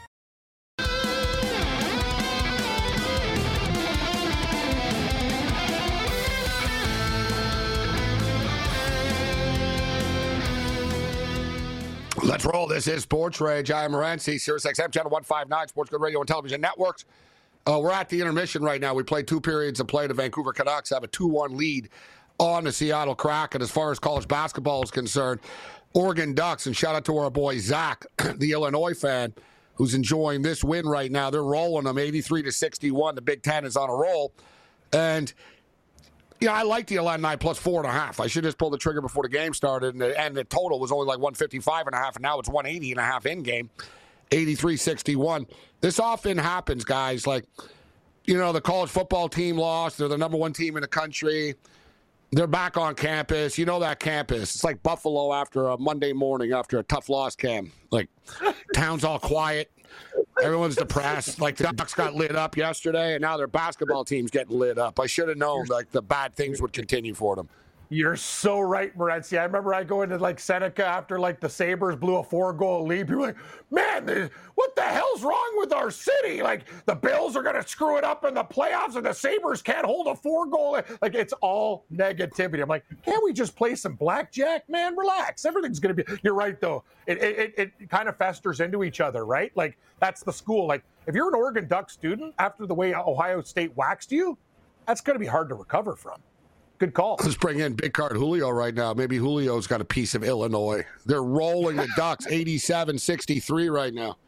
Let's roll. This is Sports Rage. I am Morency, Sirius X M Channel one fifty-nine, Sports Good Radio and Television Networks. Uh, we're at the intermission right now. We played two periods of play. The Vancouver Canucks have a two one lead on the Seattle Kraken. As far as college basketball is concerned, Oregon Ducks, and shout out to our boy Zach, the Illinois fan, who's enjoying this win right now. They're rolling them eighty-three to sixty-one. The Big Ten is on a roll. And yeah, I like the Illini plus four and a half. I should just pull the trigger before the game started, and the, and the total was only like one fifty-five and a half, and now it's one eighty and a half in game, eighty-three sixty-one. This often happens, guys. Like, you know, the college football team lost. They're the number one team in the country. They're back on campus. You know that campus. It's like Buffalo after a Monday morning after a tough loss, Cam. Like, town's all quiet. Everyone's depressed. Like, the Ducks got lit up yesterday, and now their basketball team's getting lit up. I should have known, like, the bad things would continue for them. You're so right, Morency. I remember I go into, like, Seneca after, like, the Sabres blew a four-goal lead. People were like, man, what the hell's wrong with our city? Like, the Bills are going to screw it up in the playoffs, and the Sabres can't hold a four-goal. Like, it's all negativity. I'm like, can't we just play some blackjack, man? Relax. Everything's going to be – you're right, though. It, it, it, it kind of festers into each other, right? Like, that's the school. Like, if you're an Oregon Duck student, after the way Ohio State waxed you, that's going to be hard to recover from. Good call. Let's bring in Big Card Julio right now. Maybe Julio's got a piece of Illinois. They're rolling the Ducks eighty-seven sixty-three right now.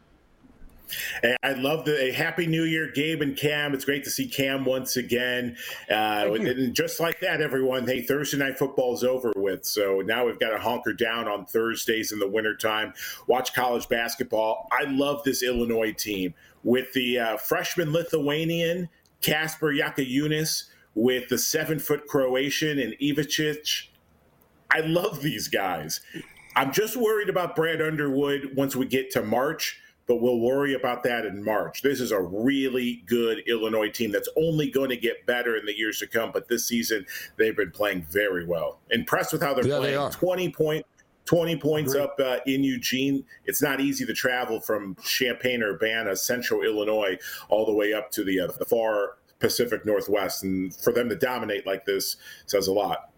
Hey, I love the a Happy New Year, Gabe and Cam. It's great to see Cam once again. Uh, and just like that, everyone, hey, Thursday Night Football is over with. So now we've got to hunker down on Thursdays in the wintertime, watch college basketball. I love this Illinois team with the uh, freshman Lithuanian, Kasper Yakayunis, with the seven-foot Croatian and Ivicic. I love these guys. I'm just worried about Brad Underwood once we get to March, but we'll worry about that in March. This is a really good Illinois team that's only going to get better in the years to come, but this season they've been playing very well. Impressed with how they're yeah, playing. They twenty, point, twenty points Great. up uh, in Eugene. It's not easy to travel from Champaign-Urbana, central Illinois, all the way up to the, uh, the far Pacific Northwest, and for them to dominate like this says a lot.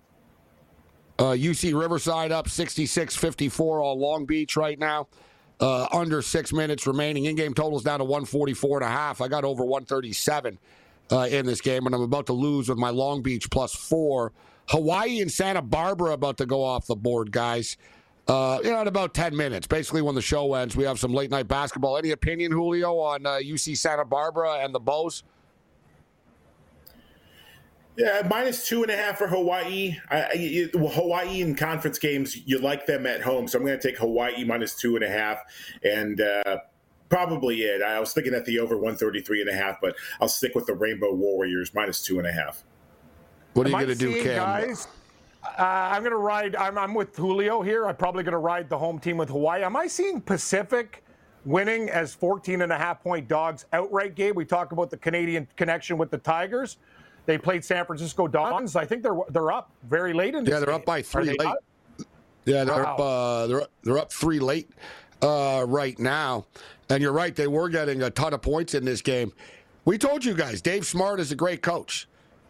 Uh, U C Riverside up sixty-six fifty-four on Long Beach right now. Uh, under six minutes remaining. In-game totals down to one forty-four and a half. I got over one thirty-seven uh, in this game, and I'm about to lose with my Long Beach plus four. Hawaii and Santa Barbara about to go off the board, guys. Uh, you know, in about ten minutes, basically when the show ends, we have some late-night basketball. Any opinion, Julio, on uh, U C Santa Barbara and the Bows? Yeah, minus two and a half for Hawaii. I, I, Hawaii in conference games, you like them at home. So I'm going to take Hawaii minus two and a half. And uh, probably it. I was thinking at the over one thirty-three and a half, but I'll stick with the Rainbow Warriors minus two and a half. What are you going to do, Cam? Guys, uh, I'm going to ride. I'm, I'm with Julio here. I'm probably going to ride the home team with Hawaii. Am I seeing Pacific winning as fourteen and a half point dogs outright, Gabe? We talked about the Canadian connection with the Tigers. They played San Francisco Dons. I think they're they're up very late in this Yeah, they're game. up by three they late. Not? Yeah, they're wow. up. Uh, they're they're up three late uh, right now. And you're right; they were getting a ton of points in this game. We told you guys, Dave Smart is a great coach.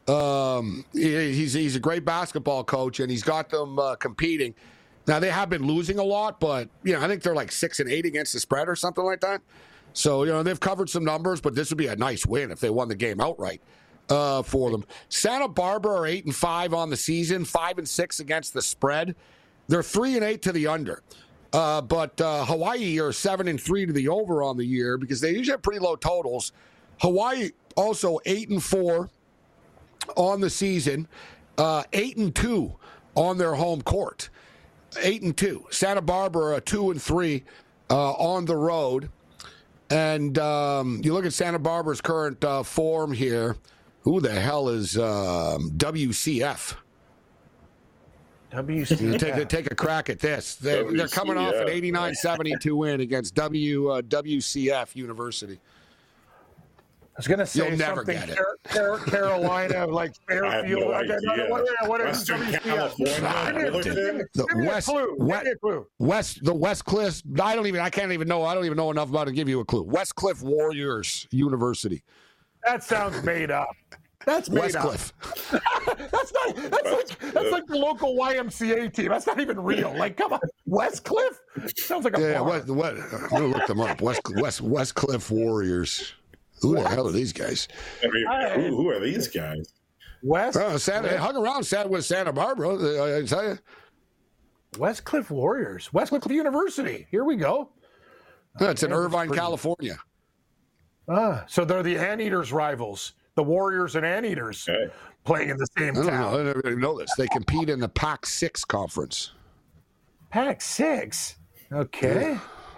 Um, he, he's he's a great basketball coach, and he's got them uh, competing. Now, they have been losing a lot, but, you know, I think they're like six and eight against the spread or something like that. So, you know, they've covered some numbers, but this would be a nice win if they won the game outright uh, for them. Santa Barbara are eight and five on the season, five and six against the spread. They're three and eight to the under. Uh, but uh, Hawaii are seven and three to the over on the year because they usually have pretty low totals. Hawaii also eight and four on the season, uh, eight and two on their home court. Eight and two. Santa Barbara two and three uh, on the road, and um, you look at Santa Barbara's current uh, form here. Who the hell is um, W C F? W C F. You take, take a crack at this. They're, they're coming off an eighty-nine seventy-two win against W uh, W C F University. I was going to say You'll never something get it. Car- Car- Carolina, like Fairfield. I have no idea. What, what is Western W C F? California. Give me, give me, The give me West, a clue. West, Give me a clue. West, the West Cliff. I don't even. I can't even know. I don't even know enough about it to give you a clue. West Cliff Warriors University. That sounds made up. That's made West up. Cliff. that's not. That's like that's like the local Y M C A team. That's not even real. Like, come on, West Cliff. Sounds like a Yeah, bar. what? What? I'm gonna look them up. West West West Cliff Warriors. Who the hell are these guys? I mean, who, who are these guys? West. Oh, Santa, they hung around Santa with Santa Barbara. I, I tell you. West Cliff Warriors. West Cliff University. Here we go. That's in Man, Irvine, pretty- California. Ah, so they're the Anteaters rivals. The Warriors and Anteaters Okay. playing in the same I don't town. know. I never even know this. They compete in the Pac six conference. Pac six. Okay.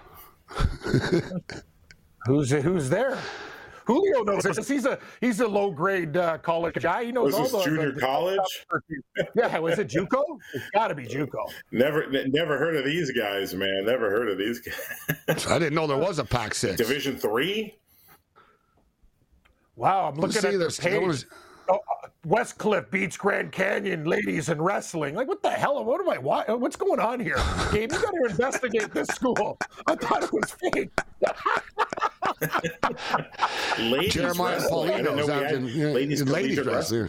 who's who's there? Julio knows this. He's a he's a low grade uh, college guy. He knows Was all this the junior the, college? Yeah, was it JUCO? It's got to be JUCO. Never, n- never heard of these guys, man. Never heard of these guys. I didn't know there was a Pac six. Division three. Wow, I'm looking See, at the there's- there page. was- Oh, uh, West Cliff beats Grand Canyon ladies in wrestling. Like, what the hell? What am I? Why, what's going on here, Gabe? You got to investigate this school. I thought it was fake. Ladies Jeremiah wrestling. I didn't know Paulino's we out had in, yeah, ladies in ladies collegiate wrestling.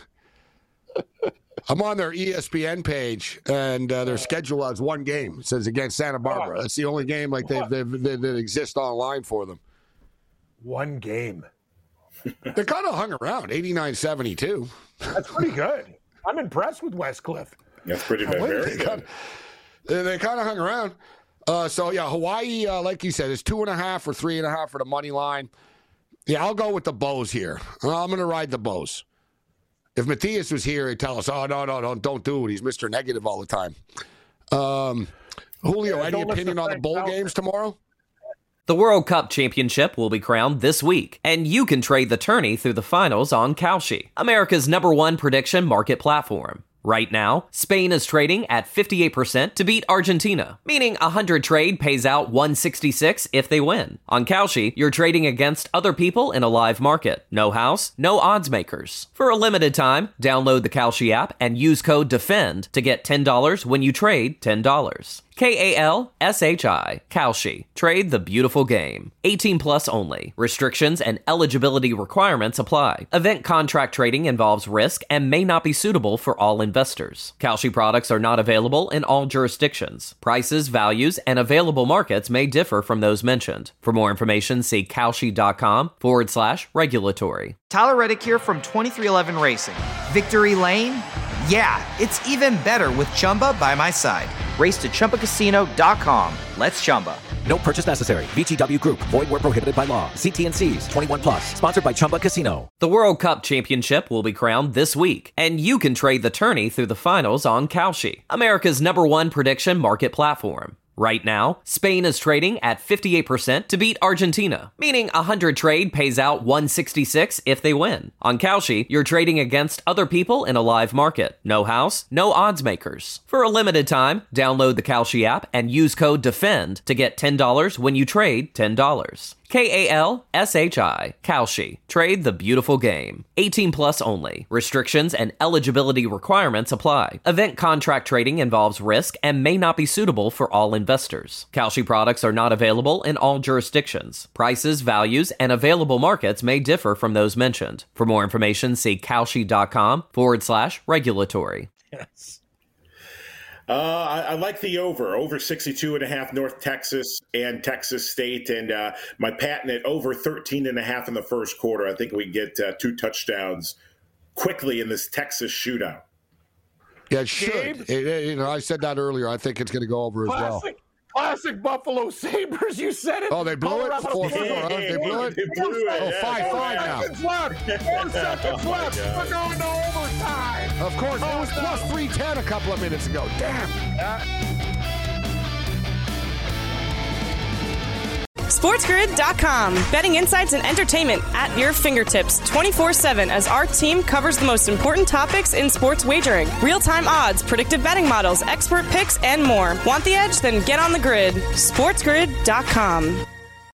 I'm on their E S P N page, and uh, their schedule has one game. It says against Santa Barbara. That's the only game like they've, they've, they that exists online for them. One game. They kind of hung around, eighty-nine seventy-two. That's pretty good. I'm impressed with West Cliff. That's pretty I'm very with good. you. They, they kind of hung around. Uh, so, yeah, Hawaii, uh, like you said, is two and a half or three and a half for the money line. Yeah, I'll go with the Bows here. I'm going to ride the Bows. If Matthias was here, he'd tell us, oh, no, no, no, don't do it. He's Mister Negative all the time. Um, Julio, Yeah, any don't listen opinion to on the Frank bowl Bowser. games tomorrow? The World Cup Championship will be crowned this week, and you can trade the tourney through the finals on Kalshi, America's number one prediction market platform. Right now, Spain is trading at fifty-eight percent to beat Argentina, meaning a one hundred trade pays out one sixty-six if they win. On Kalshi, you're trading against other people in a live market. No house, no odds makers. For a limited time, download the Kalshi app and use code DEFEND to get ten dollars when you trade ten dollars. K A L S H I, Kalshi. Trade the beautiful game. eighteen plus only. Restrictions and eligibility requirements apply. Event contract trading involves risk and may not be suitable for all investors. Kalshi products are not available in all jurisdictions. Prices, values, and available markets may differ from those mentioned. For more information, see kalshi.com forward slash regulatory. Tyler Reddick here from twenty-three eleven Racing. Victory Lane? Yeah, it's even better with Chumba by my side. Race to Chumba Casino dot com. Let's Chumba. No purchase necessary. V G W Group. Void where prohibited by law. See T and C's. twenty-one plus. Sponsored by Chumba Casino. The World Cup Championship will be crowned this week, and you can trade the tourney through the finals on Kalshi, America's number one prediction market platform. Right now, Spain is trading at fifty-eight percent to beat Argentina, meaning a one hundred trade pays out one sixty-six if they win. On Kalshi, you're trading against other people in a live market. No house, no odds makers. For a limited time, download the Kalshi app and use code DEFEND to get ten dollars when you trade ten dollars. K A L S H I. Kalshi. Trade the beautiful game. eighteen plus only. Restrictions and eligibility requirements apply. Event contract trading involves risk and may not be suitable for all investors. Kalshi products are not available in all jurisdictions. Prices, values, and available markets may differ from those mentioned. For more information, see kalshi.com forward slash regulatory. Yes. Uh, I, I like the over, over sixty-two and a half North Texas and Texas State. And uh, my patent at over thirteen and a half in the first quarter. I think we get uh, two touchdowns quickly in this Texas shootout. Yeah, it should. It, it, you know, I said that earlier. I think it's going to go over Classic. as well. Classic Buffalo Sabres, you said it. Oh, they blew Colorado it? Four, State. four, huh? They blew it? They blew it. Oh, five, five now. Four seconds left. Four seconds Oh, left. We're going to overtime. Of course, it was plus three ten a couple of minutes ago. Damn. SportsGrid dot com. Betting insights and entertainment at your fingertips twenty-four seven as our team covers the most important topics in sports wagering. Real-time odds, predictive betting models, expert picks, and more. Want the edge? Then get on the grid. SportsGrid dot com.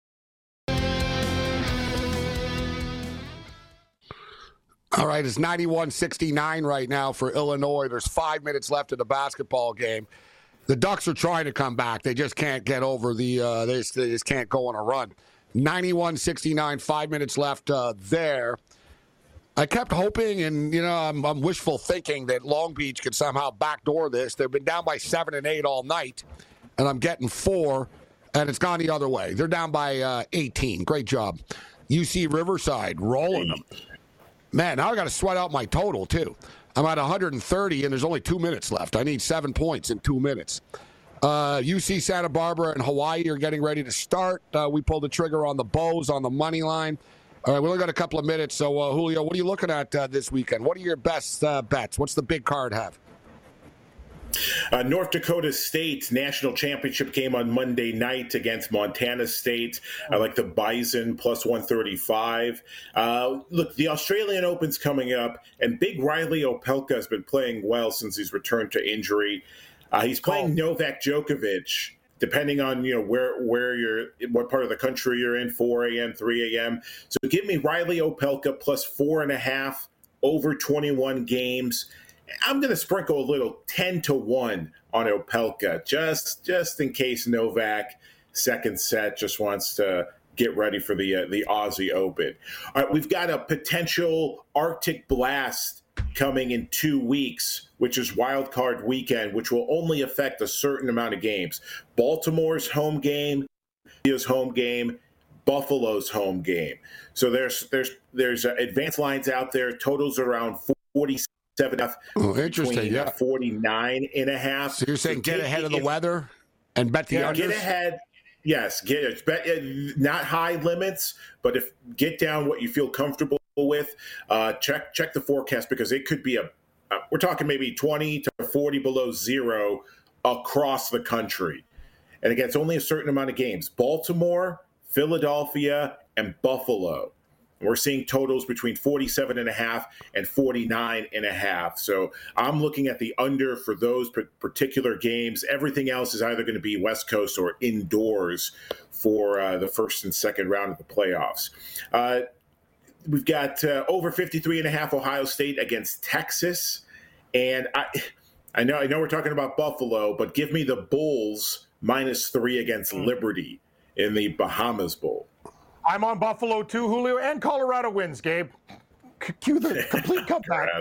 All right, it's ninety-one sixty-nine right now for Illinois. There's five minutes left of the basketball game. The Ducks are trying to come back. They just can't get over the uh, – they, just, they just can't go on a run. ninety-one sixty-nine, five minutes left uh, there. I kept hoping, and, you know, I'm, I'm wishful thinking that Long Beach could somehow backdoor this. They've been down by seven and eight all night, and I'm getting four, and it's gone the other way. They're down by uh, eighteen. Great job. U C Riverside rolling them. Man, now I got to sweat out my total, too. I'm at one hundred thirty, and there's only two minutes left. I need seven points in two minutes. Uh, U C Santa Barbara and Hawaii are getting ready to start. Uh, we pulled the trigger on the Bows on the money line. All right, we only got a couple of minutes. So, uh, Julio, what are you looking at uh, this weekend? What are your best uh, bets? What's the big card have? Uh, North Dakota State national championship game on Monday night against Montana State. I like the Bison plus one thirty-five. Uh, look, the Australian Open's coming up, and big Riley Opelka has been playing well since he's returned to injury. Uh, he's playing Novak Djokovic, depending on you know where where you're, what part of the country you're in, four a.m., three a.m. So give me Riley Opelka plus four and a half over twenty-one games. I'm going to sprinkle a little ten to one on Opelka, just just in case Novak, second set, just wants to get ready for the uh, the Aussie Open. All right, we've got a potential Arctic blast coming in two weeks, which is wild card weekend, which will only affect a certain amount of games. Baltimore's home game, his home game, Buffalo's home game. So there's there's there's uh, advanced lines out there. Totals around forty-seven. Oh, interesting. Yeah, forty-nine and a half. So you're saying so get ahead of the weather and bet the yeah, unders? Get ahead. Yes, get bet, not high limits, but if get down what you feel comfortable with. Uh, check check the forecast because it could be a. Uh, we're talking maybe twenty to forty below zero across the country, and again, it's only a certain amount of games. Baltimore, Philadelphia, and Buffalo. We're seeing totals between forty-seven and a half and forty-nine and a half. So I'm looking at the under for those particular games. Everything else is either going to be West Coast or indoors for uh, the first and second round of the playoffs. Uh, we've got uh, over fifty-three and a half Ohio State against Texas. And I, I know, I know we're talking about Buffalo, but give me the Bulls minus three against Liberty in the Bahamas Bowl. I'm on Buffalo too, Julio, and Colorado wins, Gabe. Cue the complete comeback.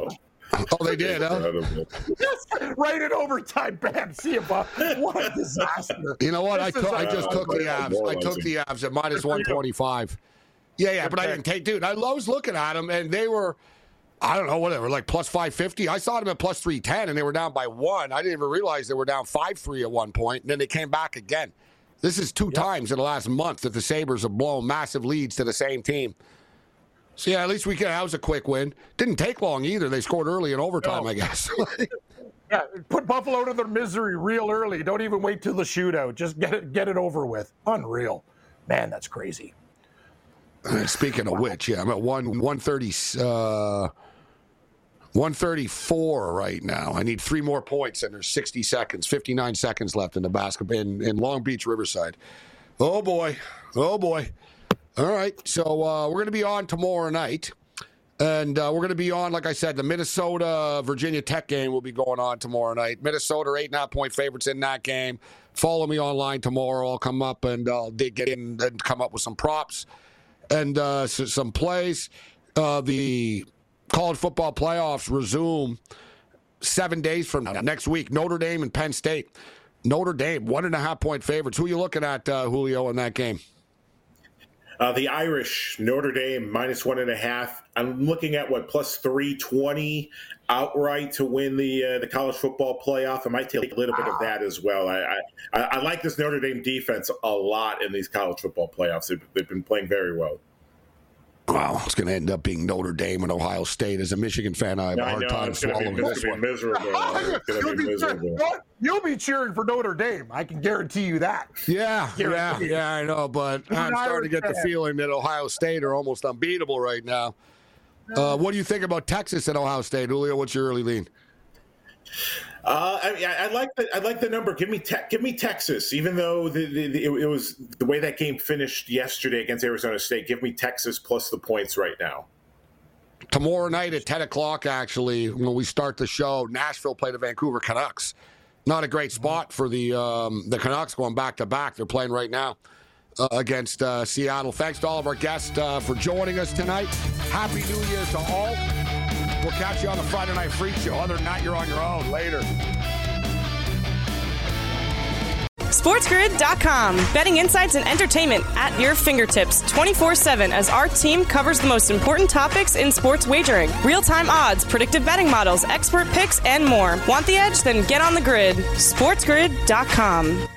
Oh, they did, huh? Yes, right in overtime. Bam, see you, Buff. What a disaster. You know what? I, This took, is I a- just took the Avs. I took the Avs at minus one twenty-five. Yeah, yeah, but I didn't take, dude, I was looking at them, and they were, I don't know, whatever, like plus five fifty. I saw them at plus three ten, and they were down by one. I didn't even realize they were down five three at one point, and then they came back again. This is two yep. times in the last month that the Sabres have blown massive leads to the same team. So, yeah, at least we can. That was a quick win. Didn't take long either. They scored early in overtime, no. I guess. Yeah, put Buffalo to their misery real early. Don't even wait till the shootout. Just get it, get it over with. Unreal. Man, that's crazy. Speaking of which, yeah, I'm at one one thirty, uh, one thirty-four right now. I need three more points, and there's sixty seconds, fifty-nine seconds left in the basketball in, in Long Beach, Riverside. Oh boy, oh boy. All right. So uh, we're going to be on tomorrow night. And uh, we're going to be on, like I said, the Minnesota-Virginia Tech game will be going on tomorrow night. Minnesota are eight and a half point favorites in that game. Follow me online tomorrow. I'll come up and I'll dig in and come up with some props and uh, some plays. Uh, the college football playoffs resume seven days from now. Next week, Notre Dame and Penn State. Notre Dame, one and a half point favorites. Who are you looking at, uh, Julio, in that game? Uh, the Irish, Notre Dame, minus one and a half. I'm looking at, what, plus three twenty outright to win the uh, the college football playoff. I might take a little bit of that as well. I, I, I like this Notre Dame defense a lot in these college football playoffs. They've, they've been playing very well. Wow, it's going to end up being Notre Dame and Ohio State. As a Michigan fan, I have No, a hard I know, time it's gonna swallowing be, this it's gonna one. be miserable. It's gonna You'll be be, miserable. cheering, you'll be cheering for Notre Dame. I can guarantee you that. Yeah, yeah, Guaranteed. yeah, I know, but I'm starting to get the feeling that Ohio State are almost unbeatable right now. Uh, what do you think about Texas and Ohio State, Julio? What's your early lean? Uh, I, I like the I like the number. Give me te- give me Texas, even though the, the, the, it was the way that game finished yesterday against Arizona State. Give me Texas plus the points right now. Tomorrow night at ten o'clock, actually, when we start the show, Nashville play the Vancouver Canucks. Not a great spot for the um, the Canucks going back to back. They're playing right now uh, against uh, Seattle. Thanks to all of our guests uh, for joining us tonight. Happy New Year to all. We'll catch you on the Friday Night Freak Show. Other than that, you're on your own. Later. SportsGrid dot com. Betting insights and entertainment at your fingertips twenty-four seven as our team covers the most important topics in sports wagering. Real-time odds, predictive betting models, expert picks, and more. Want the edge? Then get on the grid. SportsGrid dot com.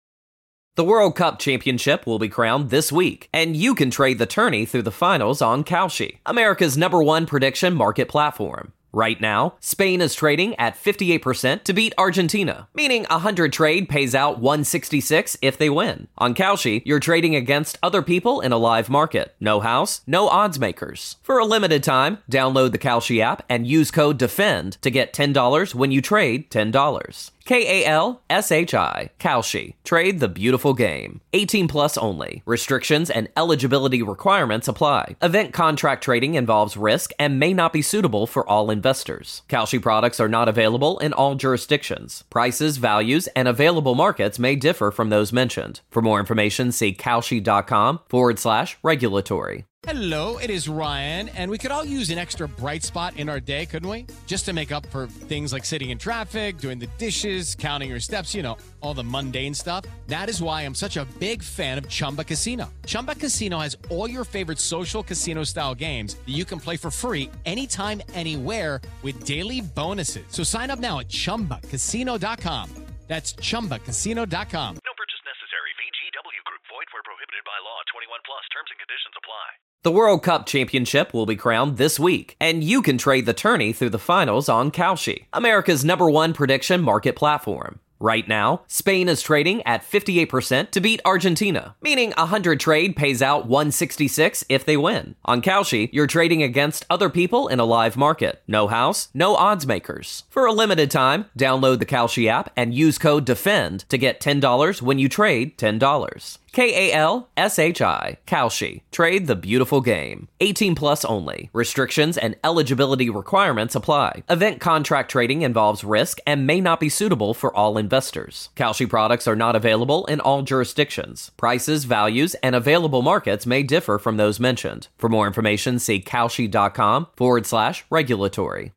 The World Cup Championship will be crowned this week, and you can trade the tourney through the finals on Kalshi, America's number one prediction market platform. Right now, Spain is trading at fifty-eight percent to beat Argentina, meaning a one hundred trade pays out one sixty-six if they win. On Kalshi, you're trading against other people in a live market. No house, no odds makers. For a limited time, download the Kalshi app and use code DEFEND to get ten dollars when you trade ten dollars. K A L S H I, Kalshi. Trade the beautiful game. eighteen plus only. Restrictions and eligibility requirements apply. Event contract trading involves risk and may not be suitable for all investors. Kalshi products are not available in all jurisdictions. Prices, values, and available markets may differ from those mentioned. For more information, see Kalshi.com forward slash regulatory. Hello, it is Ryan, and we could all use an extra bright spot in our day, couldn't we? Just to make up for things like sitting in traffic, doing the dishes, counting your steps, you know, all the mundane stuff. That is why I'm such a big fan of Chumba Casino. Chumba Casino has all your favorite social casino-style games that you can play for free anytime, anywhere with daily bonuses. So sign up now at Chumba Casino dot com. That's Chumba Casino dot com. No purchase necessary. V G W Group. Void where prohibited by law. twenty-one plus. Terms and conditions apply. The World Cup Championship will be crowned this week, and you can trade the tourney through the finals on Kalshi, America's number one prediction market platform. Right now, Spain is trading at fifty-eight percent to beat Argentina, meaning a one hundred trade pays out one sixty-six if they win. On Kalshi, you're trading against other people in a live market. No house, no odds makers. For a limited time, download the Kalshi app and use code DEFEND to get ten dollars when you trade ten dollars. K A L S H I, Kalshi. Trade the beautiful game. eighteen plus only. Restrictions and eligibility requirements apply. Event contract trading involves risk and may not be suitable for all investors. Kalshi products are not available in all jurisdictions. Prices, values, and available markets may differ from those mentioned. For more information, see Kalshi.com forward slash regulatory.